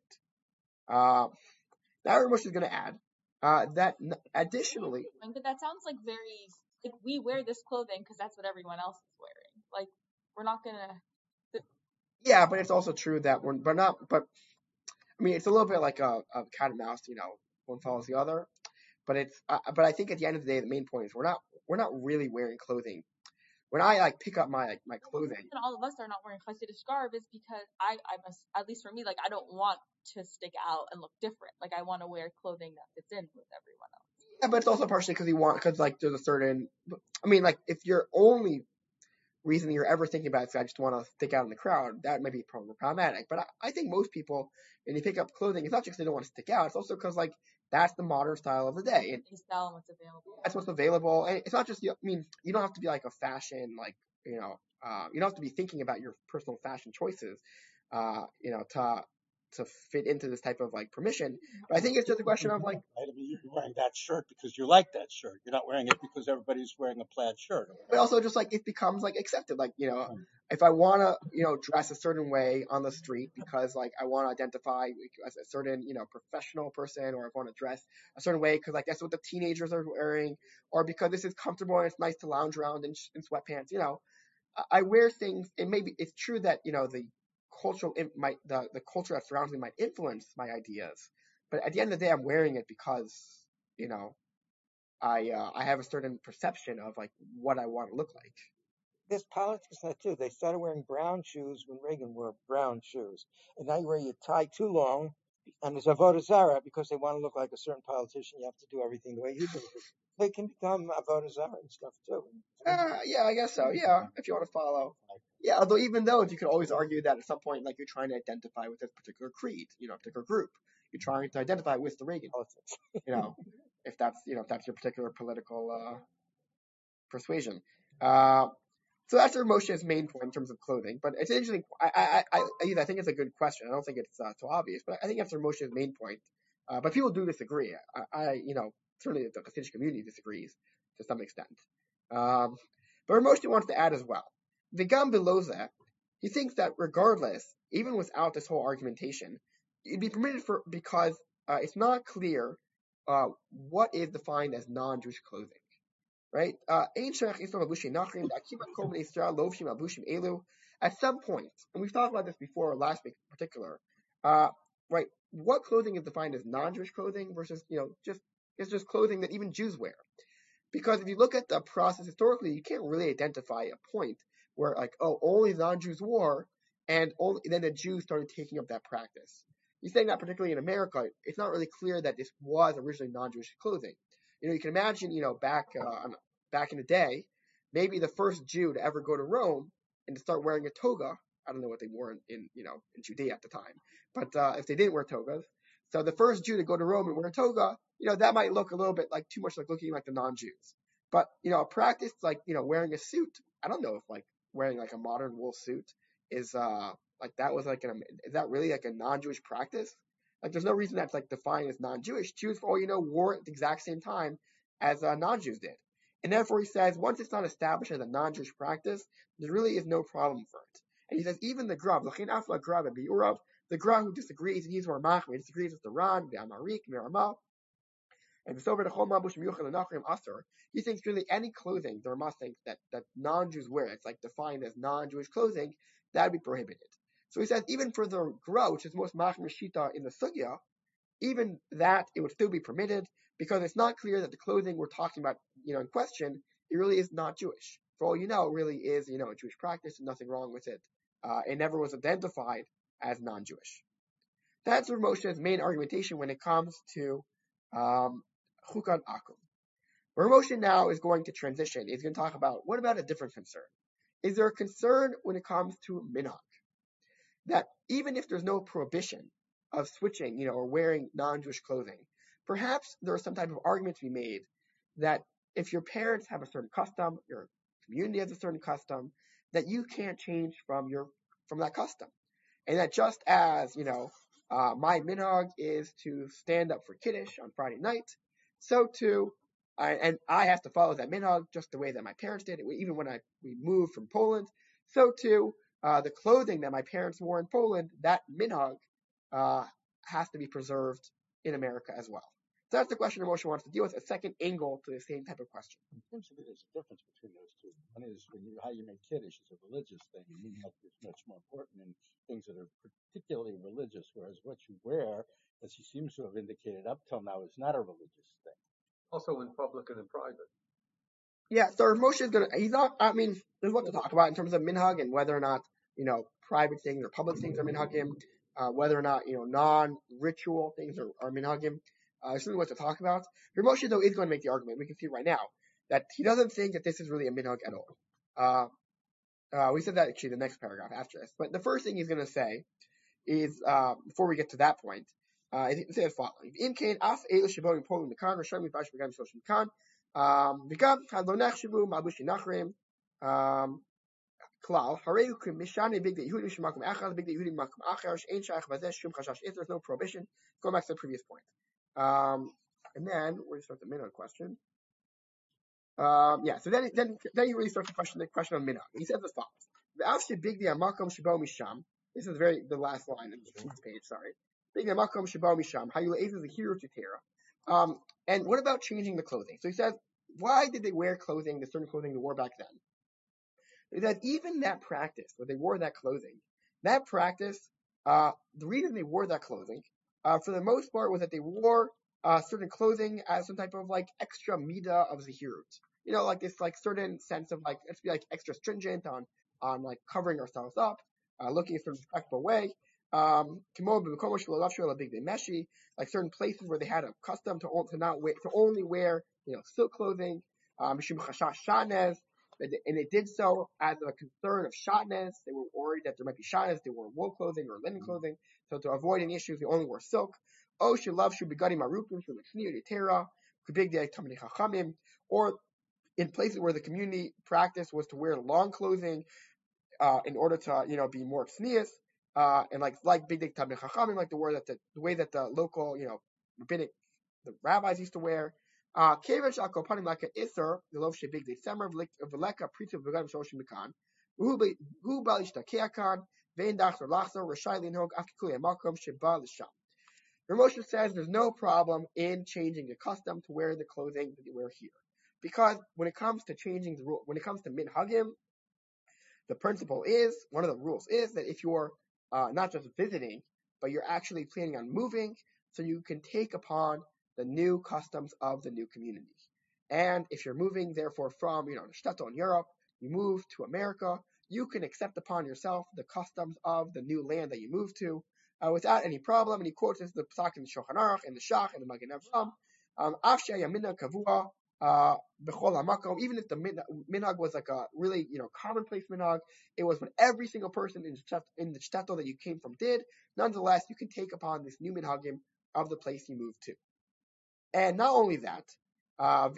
Uh, now Moshe is going to add uh, that n- additionally, But that sounds like very like we wear this clothing because that's what everyone else is wearing. Like we're not gonna. yeah, but it's also true that we're, but not, but I mean, it's a little bit like a, a cat and mouse, you know, one follows the other. But it's, uh, but I think at the end of the day, the main point is we're not, we're not really wearing clothing. When I like pick up my like my clothing, And all of us are not wearing chassid scarf is because I, I must, at least for me, like I don't want to stick out and look different. Like I want to wear clothing that fits in with everyone else. yeah, but it's also partially because you want, because like there's a certain, I mean, like if your only reason you're ever thinking about it is I just want to stick out in the crowd, that might be problematic. But I, I think most people, when you pick up clothing, it's not just because they don't want to stick out, it's also because like that's the modern style of the day. And They sell what's available. that's what's available. And it's not just, I mean, you don't have to be like a fashion, like, you know, uh, you don't have to be thinking about your personal fashion choices, uh, you know, to, to fit into this type of like permission. But I think it's just a question of like, Right? I mean, you're wearing that shirt because you like that shirt. You're not wearing it because everybody's wearing a plaid shirt. but also just like it becomes like accepted. Like, you know, if I want to, you know, dress a certain way on the street because like I want to identify as a certain, you know, professional person, or I want to dress a certain way because like that's what the teenagers are wearing, or because this is comfortable and it's nice to lounge around in, in sweatpants, you know, I, I wear things. And maybe it's true that, you know, the cultural, it might, the, the culture that surrounds me might influence my ideas. But at the end of the day, I'm wearing it because, you know, I uh, I have a certain perception of like what I want to look like. There's politics in that too. They started wearing brown shoes when Reagan wore brown shoes, and now you wear your tie too long, and there's avodah zarah because they want to look like a certain politician. You have to do everything the way he does it. They can become avodah zarah and stuff too. Uh, yeah, I guess so. Yeah, if you want to follow. Yeah, although even though you could always argue that at some point, like you're trying to identify with this particular creed, you know, a particular group, you're trying to identify with the Reagan, Politics. you know, if that's you know if that's your particular political uh, persuasion. Uh, so that's Moshe's main point in terms of clothing. But it's interesting. I I I, I, I think it's a good question. I don't think it's uh, so obvious, but I think that's Moshe's main point. Uh, but people do disagree. I, I you know certainly the Hasidic community disagrees to some extent. Um, but Moshe wants to add as well. Vigam below that, he thinks that regardless, even without this whole argumentation, it'd be permitted for because uh, it's not clear uh, what is defined as non-Jewish clothing, right? Uh, at some point, and we've talked about this before last week in particular, uh, right? What clothing is defined as non-Jewish clothing versus, you know, just it's just clothing that even Jews wear? Because if you look at the process historically, you can't really identify a point where like, oh, only non-Jews wore, and only then the Jews started taking up that practice. He's saying that particularly in America, it's not really clear that this was originally non-Jewish clothing. You know, you can imagine, you know, back uh, back in the day, maybe the first Jew to ever go to Rome and to start wearing a toga. I don't know what they wore in, in you know in Judea at the time, but uh, if they didn't wear togas, so the first Jew to go to Rome and wear a toga, you know, that might look a little bit like too much like looking like the non-Jews. But, you know, a practice like, you know, wearing a suit, I don't know if like wearing like a modern wool suit is uh like that was like an, is that really like a non-Jewish practice? Like there's no reason that's like defined as non-Jewish. Jews, for all you know, wore it at the exact same time as uh, non-Jews did. And therefore he says, once it's not established as a non-Jewish practice, there really is no problem for it. And he says, even the Grav, the Gra who disagrees, and he's more machmir, he disagrees with the Ran, the Amarik, Miramah, and so over the Chol Mabush Miyuchel and Nachrim Asur, he thinks really any clothing the Ramah thinks that, that non-Jews wear, it's like defined as non-Jewish clothing, that would be prohibited. So he says even for the Gra, which is most machmir shita in the sugya, even that it would still be permitted because it's not clear that the clothing we're talking about, you know, in question, it really is not Jewish. For all you know, it really is, you know, a Jewish practice and nothing wrong with it. Uh, it never was identified as non-Jewish. That's Rav Moshe's main argumentation when it comes to um, Chukat Akum. Rav Moshe now is going to transition. He's going to talk about what about a different concern? Is there a concern when it comes to minhag? That even if there's no prohibition of switching, you know, or wearing non-Jewish clothing, perhaps there is some type of argument to be made that if your parents have a certain custom, your community has a certain custom, that you can't change from your from that custom, and that just as you know, uh, my minhag is to stand up for kiddush on Friday night, so too, I, and I have to follow that minhag just the way that my parents did. Even when I we moved from Poland, so too. Uh, the clothing that my parents wore in Poland, that minhag, uh, has to be preserved in America as well. So that's the question Moshe wants to deal with, a second angle to the same type of question. It seems to me there's a difference between those two. One is when you, how you make kiddush is a religious thing, and minhag is much more important in things that are particularly religious, whereas what you wear, as he seems to have indicated up till now, is not a religious thing. Also in public and in private. Yeah, so Moshe is gonna, he's not, I mean, there's what to talk about in terms of minhag and whether or not, you know, private things or public things are minhagim, uh, whether or not, you know, non-ritual things are, are minhagim. Uh, there's something what to talk about. Moshe, though, is going to make the argument, we can see right now, that he doesn't think that this is really a minhag at all. Uh, uh, we said that actually the next paragraph after this. But the first thing he's going to say is, uh, before we get to that point, uh, he says following. In Cain, af elu shebo in Poland Mikan, Rasham Mivash Begam Shlosh Mikan, um, Begam Kadlonach Shibu Mabushi Nachrim, um, Klal, Hareu Mishani Big the Yehudim Shemakum Achaz, Big the Yehudim Makum Achar, Ain Shach Bazeh Shum Chashash. If there's no prohibition, go back to the previous point. Um, and then we're going to start the minhag question. Um, yeah, so then, then, then he really starts the question, the question of minhag. He says as follows: The Avshi Big the Makom Shebo Misham. This is very the last line of this page. Sorry. Big the Makom Shebo Misham. How you is a hero to Tera. Um, and what about changing the clothing? So he says, why did they wear clothing, the certain clothing they wore back then? Is that even that practice, where they wore that clothing, that practice, uh, the reason they wore that clothing, uh, for the most part, was that they wore uh, certain clothing as some type of like extra mida of zahirut. You know, like this like certain sense of like, let's be like extra stringent on on like covering ourselves up, uh, looking a certain respectful way. Um, like certain places where they had a custom to, to not wear, to only wear, you know, silk clothing. Um, and it did so as a concern of shatnez. They were worried that there might be shatnez. They wore wool clothing or linen clothing. So to avoid any issues, they only wore silk. Oh, she loves shu begadim arupim shu l'chniyu l'tera kubig de tamid chachamim. Or in places where the community practice was to wear long clothing uh, in order to, you know, be more tznius, uh, and like like big tamid chachamim, like the word that the, the way that the local, you know, rabbinic, the rabbis used to wear. Uh, Kevan shakol panim like an iser, the lov shebig de semer v'leka pritzu v'gadim shloshim mikan. Hu balish takeakan vein dachzer lachzer rashai linhog afkikuli amakom sheba l'sham. Rav Moshe says there's no problem in changing the custom to wear the clothing that you wear here, because when it comes to changing the rule, when it comes to minhagim, the principle is, one of the rules is that if you're uh, not just visiting, but you're actually planning on moving, so you can take upon the new customs of the new community. And if you're moving, therefore, from, you know, Shtetl in Europe, you move to America, you can accept upon yourself the customs of the new land that you move to uh, without any problem. And he quotes this, the Pesach in the Shulchan Aruch, and the Shach, and the Magen Avraham. Afshe Yamina Kavua, B'chol HaMakom, even if the minhag was like a really, you know, commonplace minhag, it was what every single person in the, in the shtetl that you came from did. Nonetheless, you can take upon this new minhagim of the place you moved to. And not only that, uh,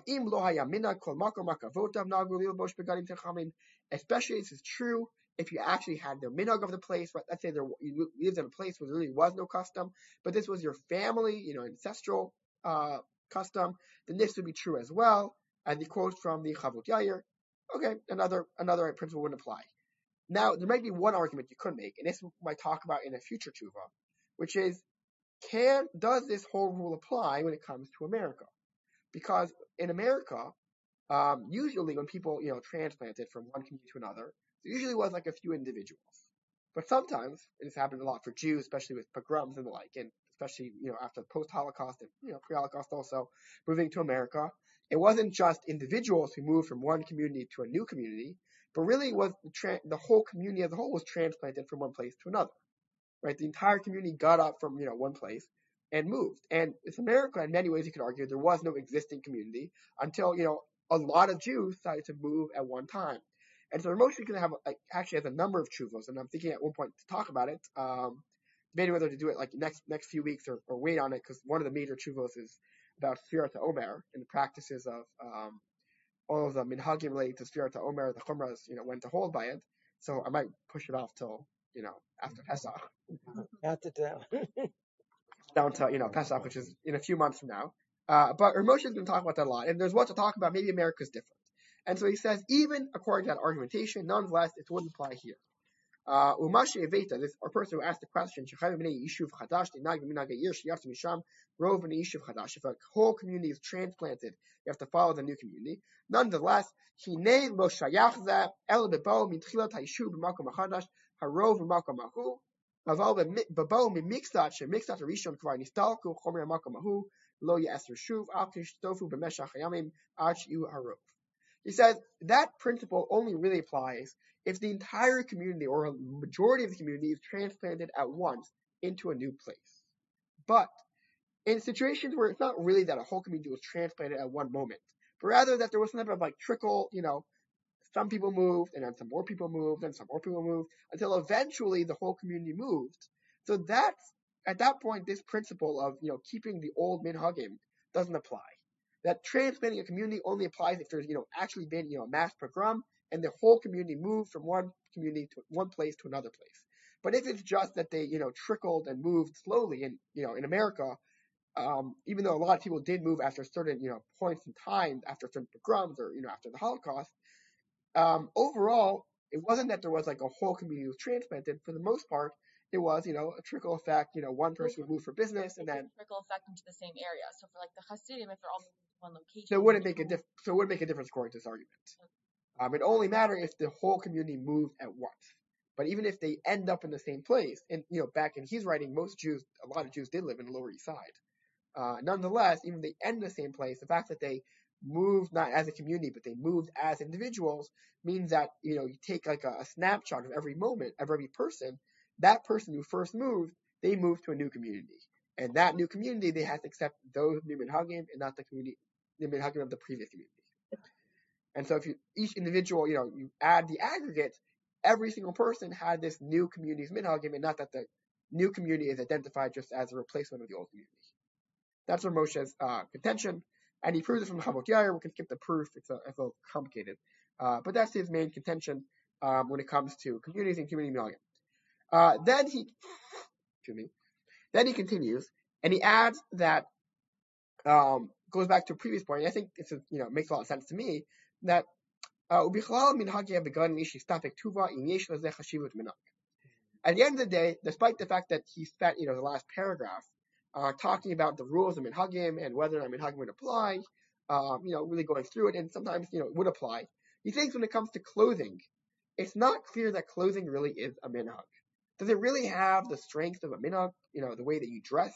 especially this is true if you actually had the minhag of the place, right? Let's say there, you lived in a place where there really was no custom, but this was your family, you know, ancestral uh, custom, then this would be true as well. And the quote from the Chavot Yair, okay, another another principle wouldn't apply. Now, there might be one argument you could make, and this we might talk about in a future tshuva, which is, can does this whole rule apply when it comes to America? Because in America, um, usually when people, you know, transplanted from one community to another, there usually was like a few individuals. But sometimes, and it's happened a lot for Jews, especially with pogroms and the like, and especially, you know, after post-Holocaust and, you know, pre-Holocaust also, moving to America, it wasn't just individuals who moved from one community to a new community, but really was the, tra- the whole community as a whole was transplanted from one place to another, right? The entire community got up from, you know, one place and moved. And with America, in many ways, you could argue there was no existing community until, you know, a lot of Jews decided to move at one time. And so Ramoshi is going to have, like, actually has a number of chuvos, and I'm thinking at one point to talk about it, um, debating whether to do it like next next few weeks or, or wait on it, because one of the major chuvos is about Sfirat Omer and the practices of um, all of the minhagim related to Sfirat Omer, the chumras, you know, when to hold by it. So I might push it off till, you know, after Pesach, Count it down. down to, you know, Pesach, which is in a few months from now. Uh, but Ramoshi is going to talk about that a lot, and there's what to talk about. Maybe America's different. And so he says, even according to that argumentation, nonetheless, it wouldn't apply here. Uh, Umashi Eveta, this or person who asked the question, if a whole community is transplanted, you have to follow the new community. Nonetheless, Hine lo shayach ze el bebo mitchilat hayishuv b'makom hachadash harov b'makom hahu aval bebo mimixat shemixat harishon kvar nistalku chomer hamakom hahu lo ye'aser shuv al kishtofu b'meshach hayamim ad shi'u harov. He says that principle only really applies if the entire community or a majority of the community is transplanted at once into a new place. But in situations where it's not really that a whole community was transplanted at one moment, but rather that there was some type of like trickle, you know, some people moved and then some more people moved and some more people moved until eventually the whole community moved. So that's, at that point, this principle of, you know, keeping the old minhagim doesn't apply. That transplanting a community only applies if there's, you know, actually been, you know, a mass pogrom and the whole community moved from one community to one place to another place. But if it's just that they, you know, trickled and moved slowly, and, you know, in America, um, even though a lot of people did move after certain, you know, points in time, after certain pogroms or, you know, after the Holocaust, um, overall, it wasn't that there was like a whole community was transplanted. For the most part, it was, you know, a trickle effect. You know, one person would move for business, and then trickle effect into the same area. So for like the Hasidim, if they're all moving to one location, so it wouldn't make a diff- so it wouldn't make a difference according to this argument. Um, it only matters if the whole community moved at once. But even if they end up in the same place, and you know, back in his writing, most Jews, a lot of Jews did live in the Lower East Side. Uh, nonetheless, even if they end in the same place, the fact that they moved not as a community, but they moved as individuals means that, you know, you take like a, a snapshot of every moment of every person. That person who first moved, they moved to a new community. And that new community, they have to accept those new minhagim and not the community, the minhagim of the previous community. And so if you, each individual, you know, you add the aggregate, every single person had this new community's minhagim, and not that the new community is identified just as a replacement of the old community. That's where Moshe's uh, contention, and he proves it from Chavot Yair. We can skip the proof; it's a, it's a little complicated, uh, but that's his main contention um, when it comes to communities and community minhagim. Uh, then he, excuse me, then he continues, and he adds that um, goes back to a previous point. And I think it's a, you know, makes a lot of sense to me that uh, at the end of the day, despite the fact that he spent, you know, the last paragraph uh, talking about the rules of minhagim and whether or not minhagim would apply, um, you know, really going through it, and sometimes, you know, it would apply. He thinks when it comes to clothing, it's not clear that clothing really is a minhag. Does it really have the strength of a minhag, you know, the way that you dress?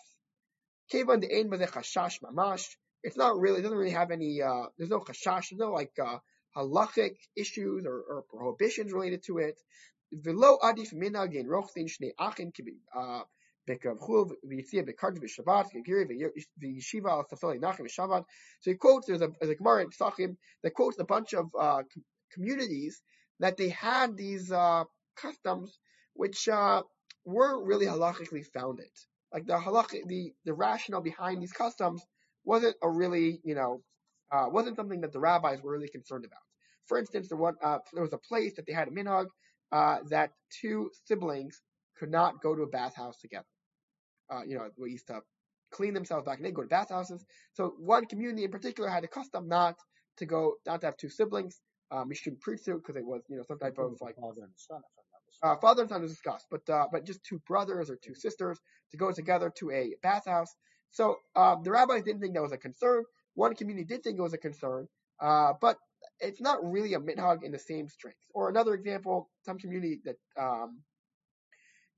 It's not really, it doesn't really have any, uh, there's no chashash, there's no like uh, halachic issues or, or prohibitions related to it. V'lo adif minhag in rochsin shnei achim uh, bekavchu v'yitzia bekardu v'shabbat v'giri v'yeshiva al safeli nachim v'shabbat. So he quotes, there's a, there's a Gemara in Pesachim that quotes a bunch of uh, com- communities that they had these uh, customs which uh, weren't really halachically founded. Like the halach, the, the rationale behind these customs wasn't a really, you know, uh, wasn't something that the rabbis were really concerned about. For instance, there, one, uh, there was a place that they had a minhag uh, that two siblings could not go to a bathhouse together. Uh, you know, they used to clean themselves back and they go to bathhouses. So one community in particular had a custom not to go, not to have two siblings. Um, Mishum Pritzu, because it was, you know, some type of like father and son. Uh, father and son is discussed, but uh, but just two brothers or two sisters to go together to a bathhouse. So um, the rabbis didn't think that was a concern. One community did think it was a concern, uh, but it's not really a minhag in the same strength. Or another example, some community that um,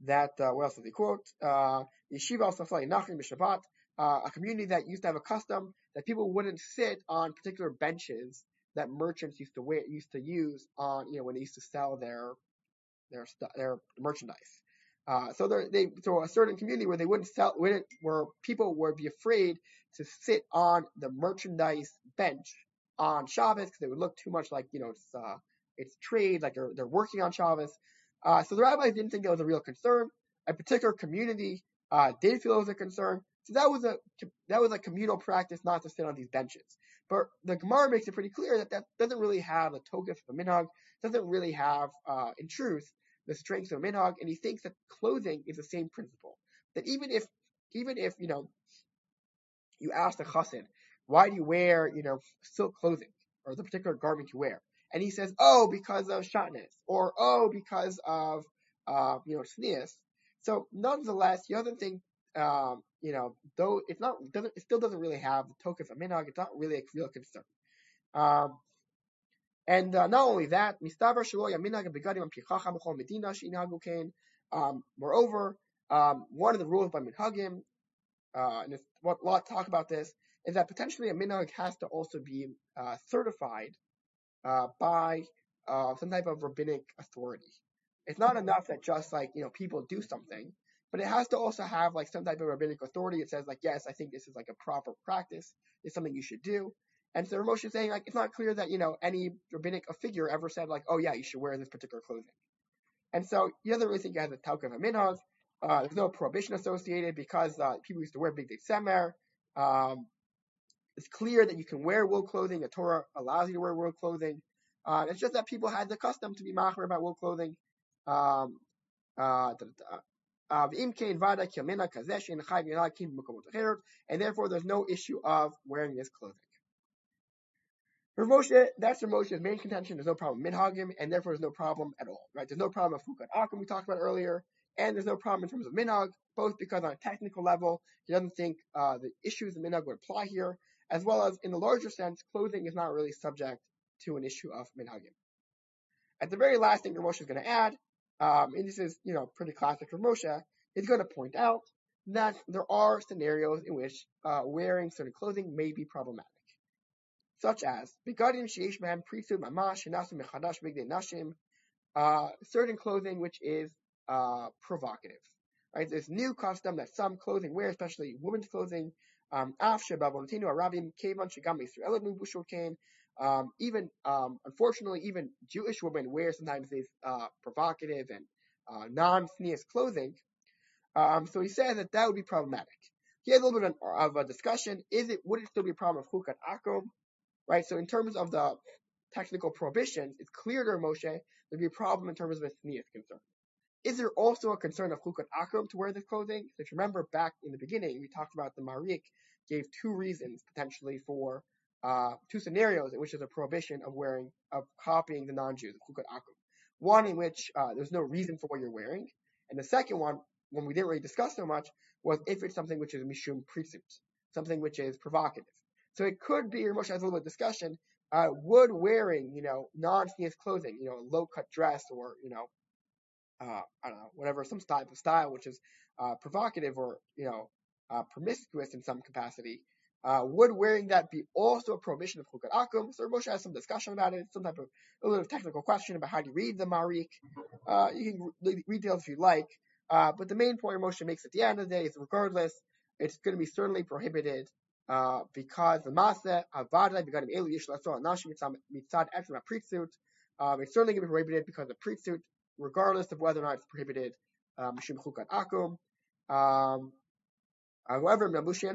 that, uh, what else does he quote? Uh, Yeshiva also like Nachrim Shabbat, uh, a community that used to have a custom that people wouldn't sit on particular benches that merchants used to wear, used to use on, you know, when they used to sell their their stu- their merchandise. Uh, so they they so a certain community where they wouldn't sell, wouldn't, where people would be afraid to sit on the merchandise bench on Shabbos because it would look too much like, you know, it's uh, it's trade, like they're they're working on Shabbos. Uh, so the rabbis didn't think that was a real concern. A particular community uh, did feel it was a concern. So that was a that was a communal practice not to sit on these benches. But the Gemara makes it pretty clear that that doesn't really have a tokef of a minhag, doesn't really have, uh, in truth, the strength of a minhag, and he thinks that clothing is the same principle. That even if, even if you know, you ask the chassid, why do you wear, you know, silk clothing or the particular garment you wear, and he says, oh, because of shatnez, or oh, because of, uh, you know, sneas. So nonetheless, he doesn't think, um, you know, though it's not, doesn't, it still doesn't really have the tokef of minhag. It's not really a real concern. Um, and uh, not only that, um, moreover, um, one of the rules by minhagim, uh, and there's a lot to talk about this, is that potentially a minhag has to also be uh, certified uh, by uh, some type of rabbinic authority. It's not enough that just like, you know, people do something, but it has to also have like some type of rabbinic authority. It says like, yes, I think this is like a proper practice. It's something you should do. And so Moshe is saying like, it's not clear that, you know, any rabbinic figure ever said like, oh yeah, you should wear this particular clothing. And so he doesn't really think it has a talk of a minhag. Uh, there's no prohibition associated because uh, people used to wear big day semer. Um, it's clear that you can wear wool clothing. The Torah allows you to wear wool clothing. Uh, it's just that people had the custom to be machmer about wool clothing. Um, uh, and therefore there's no issue of wearing this clothing. For Moshe, that's for Moshe's main contention. There's no problem with minhagim, and therefore there's no problem at all, right? There's no problem with fukat akum we talked about earlier, and there's no problem in terms of minhag, both because on a technical level, he doesn't think uh, the issues of minhag would apply here, as well as in the larger sense, clothing is not really subject to an issue of minhagim. At the very last thing Rav Moshe is going to add, um, and this is, you know, pretty classic Rav Moshe, is going to point out that there are scenarios in which uh, wearing certain clothing may be problematic, such as begadim sheish behem pritzut mamash shenasu mechadash bigdei nashim, uh, certain clothing which is uh, provocative, right? This new custom that some clothing wear, especially women's clothing, um, afshe bavonotinu arabim kevan shegam Yisraelim nubushu kain. Um, even, um, unfortunately, even Jewish women wear sometimes these uh, provocative and uh, non-sneas clothing. Um, so he says that that would be problematic. He has a little bit of a discussion. Is it, would it still be a problem of chukat akum? Right? So in terms of the technical prohibitions, it's clear to Moshe there'd be a problem in terms of a sneas concern. Is there also a concern of chukat akum to wear this clothing? If you remember back in the beginning, we talked about the Marik gave two reasons potentially for Uh, two scenarios in which there's a prohibition of wearing, of copying the non-Jews, chukat akum. One in which uh, there's no reason for what you're wearing, and the second one, one we didn't really discuss so much, was if it's something which is mishum pritzut, something which is provocative. So it could be, Moshe has a little bit of discussion, uh, would wearing, you know, non-sneas clothing, you know, a low-cut dress or, you know, uh, I don't know, whatever, some type of style which is uh, provocative or, you know, uh, promiscuous in some capacity, Uh, would wearing that be also a prohibition of chukat akum? So Moshe has some discussion about it, some type of a little technical question about how do you read the Marik. Uh, you can read details if you like, uh, but the main point Moshe makes at the end of the day is regardless, it's going to be certainly prohibited uh, because the Maseh Avada begadim elu yish laso anashim mitzad etzem pritzut. Um, it's certainly going to be prohibited because of pritzut, regardless of whether or not it's prohibited mishum chukat akum. Um, However,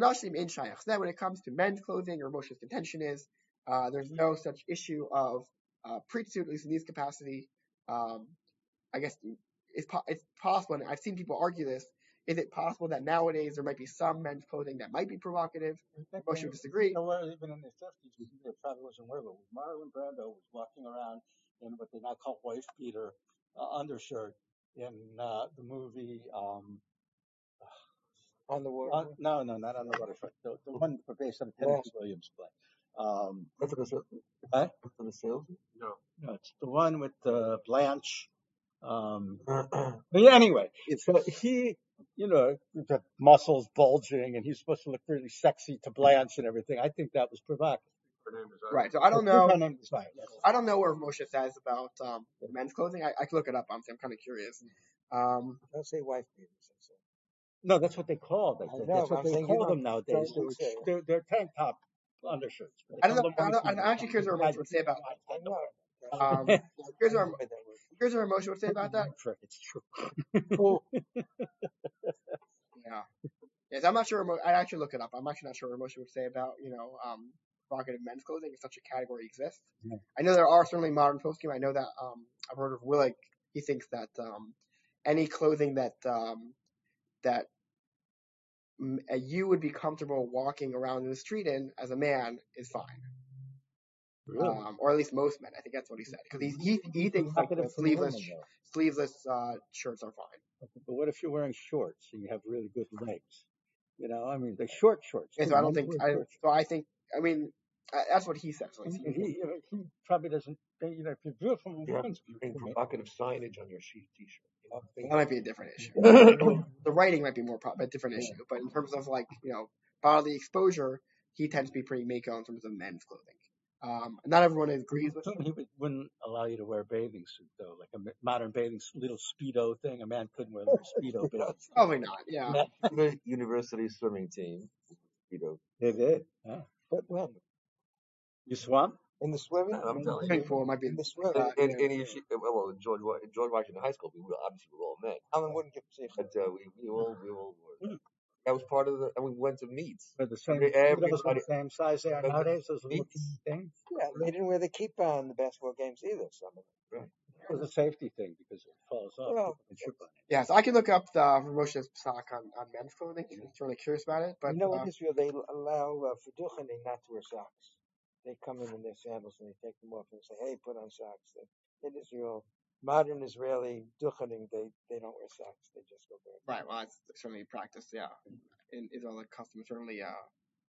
when it comes to men's clothing, or Moshe's contention is uh, there's no such issue of uh, pritzut, at least in this capacity. Um, I guess it's, po- it's possible, and I've seen people argue this. Is it possible that nowadays there might be some men's clothing that might be provocative? Moshe would disagree. You know, even in the fifties, it probably wasn't wear, but Marlon Brando was walking around in what they now call wife beater uh, undershirt in uh, the movie. Um, On the water. Uh, no, no, not on the waterfront. The, the one based on Tennessee Yes. Williams play. Um, That's for the sales. Huh? For the sales. No. no, it's the one with uh, Blanche Um, but yeah, anyway, so he, you know, the muscles bulging, and he's supposed to look really sexy to Blanche and everything. I think that was provocative. Her name is Right. So I don't I think know. her name is right. Yes. I don't know where Moshe says about um, men's clothing. I, I can look it up. I'm, I'm kind of curious. Um, Don't say wife beaters. That's it. No, that's what they call them. I That's know, what but I'm they saying you call don't- them nowadays. don't They're, say it. they're, they're tank top undershirts. They I don't call know. them I don't, monkey I'm actually curious what Moshe would say about. I know. Um, here's what here's what Moshe would say about that. It's true. Yeah. Yes, I'm not sure. Mo- I'd actually look it up. I'm actually not sure what Moshe would say about, you know, um, provocative men's clothing if such a category exists. Yeah. I know there are certainly modern poskim. I know that um, I've heard of Willig. He thinks that um, any clothing that um, that mm, uh, you would be comfortable walking around in the street in as a man is fine. Really? Um, or at least most men. I think that's what he said. Because he, he he thinks like the Provocative for the women, sleeveless though. sleeveless uh, shirts are fine. But what if you're wearing shorts and you have really good legs? You know, I mean, the short shorts. And too. so I don't Men think. wear I, short so I think. I mean, uh, that's what he says. So shorts. he's- He, he, he probably doesn't. You know, if you're beautiful, a You have woman's to bring beautiful. provocative signage on your sheet t-shirt. You know, that things might be a different issue. like- The writing might be more pro- a different issue, but in terms of like you know bodily exposure, he tends to be pretty mako in terms of men's clothing. Um, not everyone agrees with. He would, wouldn't allow you to wear a bathing suit though, like a m- modern bathing s- little speedo thing. A man couldn't wear a little speedo bathing suit. Probably not. Yeah. Yeah, the university swimming team, you know, they did. Yeah. But when? You swam? In the swimming? I'm telling Swimming you. pool might be. In the swim. Uh, in, yeah. in, in, well, in George, Wa- in George Washington High School, we were obviously we were all men, Alan wouldn't give say but uh, we, we all we all were. That was part of the. And we went to meets. They're the same. Every- Speedos are everybody- the same size they are But the nowadays. Those little meats- things. Yeah, they didn't wear the kippah in the basketball games either. Some of them. It was a safety thing because it falls off. Well, People can trip on it. Yeah. So I can look up the Moshe's sock on, on men's clothing. I'm really curious about it. But you know, uh, in Israel, they allow uh, Fiduchanim not to wear socks. They come in in their sandals and they take them off and say, hey, put on socks. They, in Israel, modern Israeli duchanim, they, they don't wear socks. They just go bare. right. Well, it's certainly practiced. Yeah. In Israel, the custom certainly uh,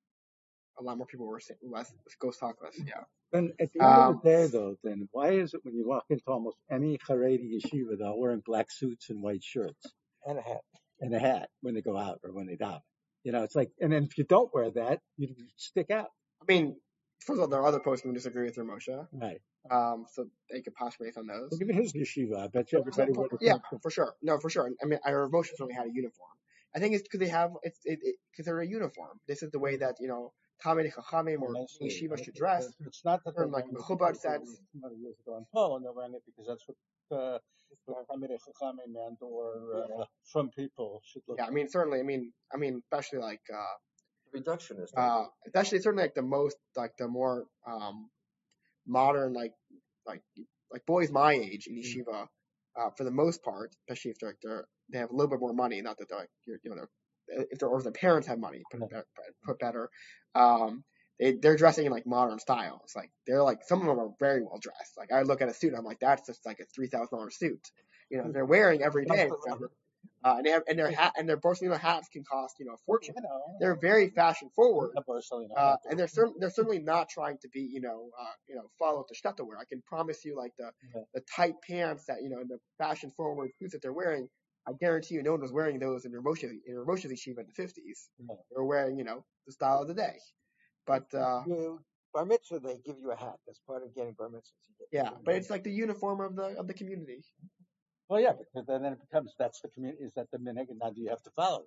a lot more people wear sa- less go sockless. Yeah. Then at the end of Um, the day, though, then why is it when you walk into almost any Haredi yeshiva, they're all wearing black suits and white shirts And a hat. and a hat when they go out or when they daven? You know, it's like, and then if you don't wear that, you stick out. I mean, first of all, there are other posts who disagree with Moshe. Right. Um, so they could possibly make on those. Look at his yeshiva. I bet you everybody would have. Yeah, for sure. No, for sure. I mean, our Moshe certainly had a uniform. I think it's because they have it's it because they're a uniform. This is the way that you know Talmidei Chachamim or yeshiva should dress. It's not that Or they're like wearing it Mechubad because said. they were many years ago in Poland, they're wearing it because that's what uh, what Talmidei Chachamim and or uh, from people should look. Yeah, I mean, certainly. I mean, I mean, especially like uh, reductionist. uh, especially certainly like the most like the more um modern like like like boys my age in yeshiva, uh, for the most part, especially if they're, they're they have a little bit more money, not that they're like you're, you know they're if they're or if their parents have money, put it better, put better, um, they they're dressing in like modern styles. Like they're like some of them are very well dressed. Like I look at a suit, I'm like that's just like a three thousand dollar suit. You know, they're wearing every day. Whatever. Uh, and they have and their hat and their Barcelona hats can cost you know a fortune. You know, They're very fashion forward. a Barcelona Uh, hat. and they're cer- they're certainly not trying to be, you know, uh, you know, follow the Shtata wear. I can promise you, like the Yeah. the tight pants that you know, and the fashion forward suits that they're wearing. I guarantee you, no one was wearing those in Rav Moshe in Rav Moshe's yeshiva in the fifties. Yeah. They were wearing, you know, the style of the day. But uh, You, bar mitzvah, they give you a hat. That's part of getting bar mitzvah. You get- yeah, but it's like the uniform of the of the community. Well, yeah, because then it becomes that's the community. Is that the minhag, and now do you have to follow it?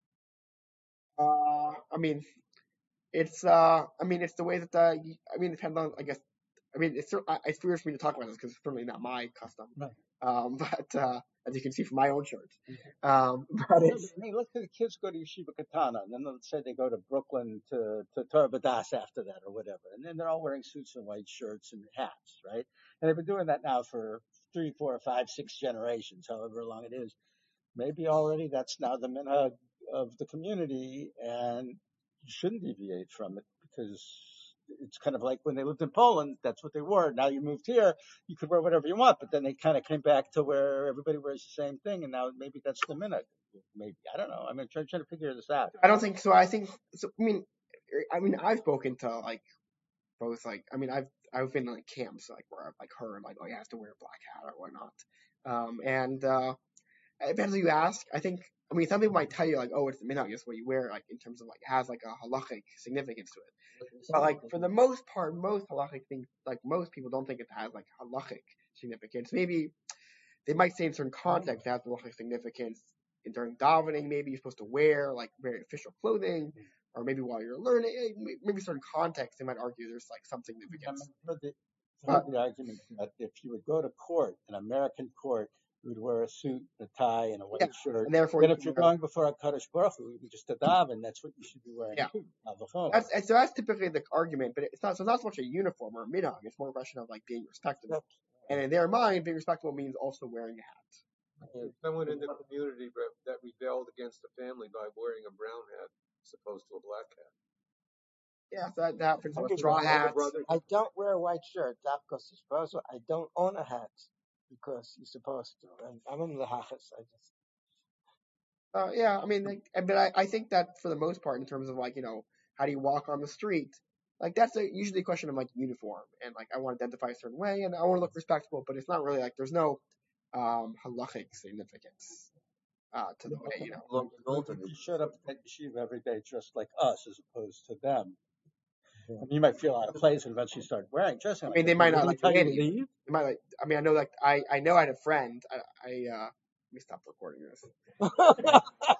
Uh, I mean, it's uh, I mean, it's the way that the I mean, it depends on I guess. I mean, it's cer- I- it's weird for me to talk about this because it's certainly not my custom. Right. Um, but uh, as you can see from my own shirt, um, but Yeah, it's but, I mean, let's say the kids go to Yeshiva Katana, and then let's say they go to Brooklyn to to Torah B'das after that or whatever, and then they're all wearing suits and white shirts and hats, right? And they've been doing that now for three, four, five, six generations, however long it is. Maybe already that's now the minhag of the community, and you shouldn't deviate from it because it's kind of like when they lived in Poland, that's what they wore. Now you moved here, you could wear whatever you want, but then they kind of came back to where everybody wears the same thing, and now maybe that's the minhag. Maybe I don't know. I mean, trying trying to figure this out. I don't think so. I think so. I mean, I mean, I've spoken to like both like I mean, I've I've been in like camps like where I've like heard like oh you have to wear a black hat or whatnot. Um, and uh, it depends who you ask. I think, I mean, some people might tell you like, oh, it's the minhag, it's what you wear, like in terms of like it has like a halachic significance to it. But like for the most part, most halachic things, like most people don't think it has like halachic significance. Maybe they might say in certain contexts it has halachic significance. And during davening, maybe you're supposed to wear like very official clothing, or maybe while you're learning, maybe certain contexts they might argue there's like some significance. I've heard the, I've heard the argument that if you would go to court, an American court, you would wear a suit, a tie, and a white Yeah, shirt. and therefore Then you if can you're wear- going before a Kaddish Baruch Hu, just a daven, that's what you should be wearing Yeah. too. Avachon. That's and so that's typically the argument, but it's not so it's not so much a uniform or a minhag. It's more a question of like being respectable. And in their mind, being respectable means also wearing a hat. There's someone in the community re- that rebelled against the family by wearing a brown hat as opposed to a black hat. Yeah, so that, that happens I with think straw it's- hats. Brother, I don't wear a white shirt, that because you're supposed to. I don't own a hat because you're supposed to. And I'm in the hachas. I just. Uh, yeah, I mean, like, but I, I think that for the most part, in terms of like, you know, how do you walk on the street, like that's a, usually a question of like uniform and like I want to identify a certain way and I want to look respectable, but it's not really like there's no um halachic significance uh to the way, you know. Look, If you showed up at yeshiva every day dressed like us as opposed to them, I mean, you might feel out of place and eventually start wearing dressing. I like mean, they that. might Did not they like tell you you to anyway. leave. They might like. I mean, I know like I I know I had a friend. I, I uh let me stop recording this.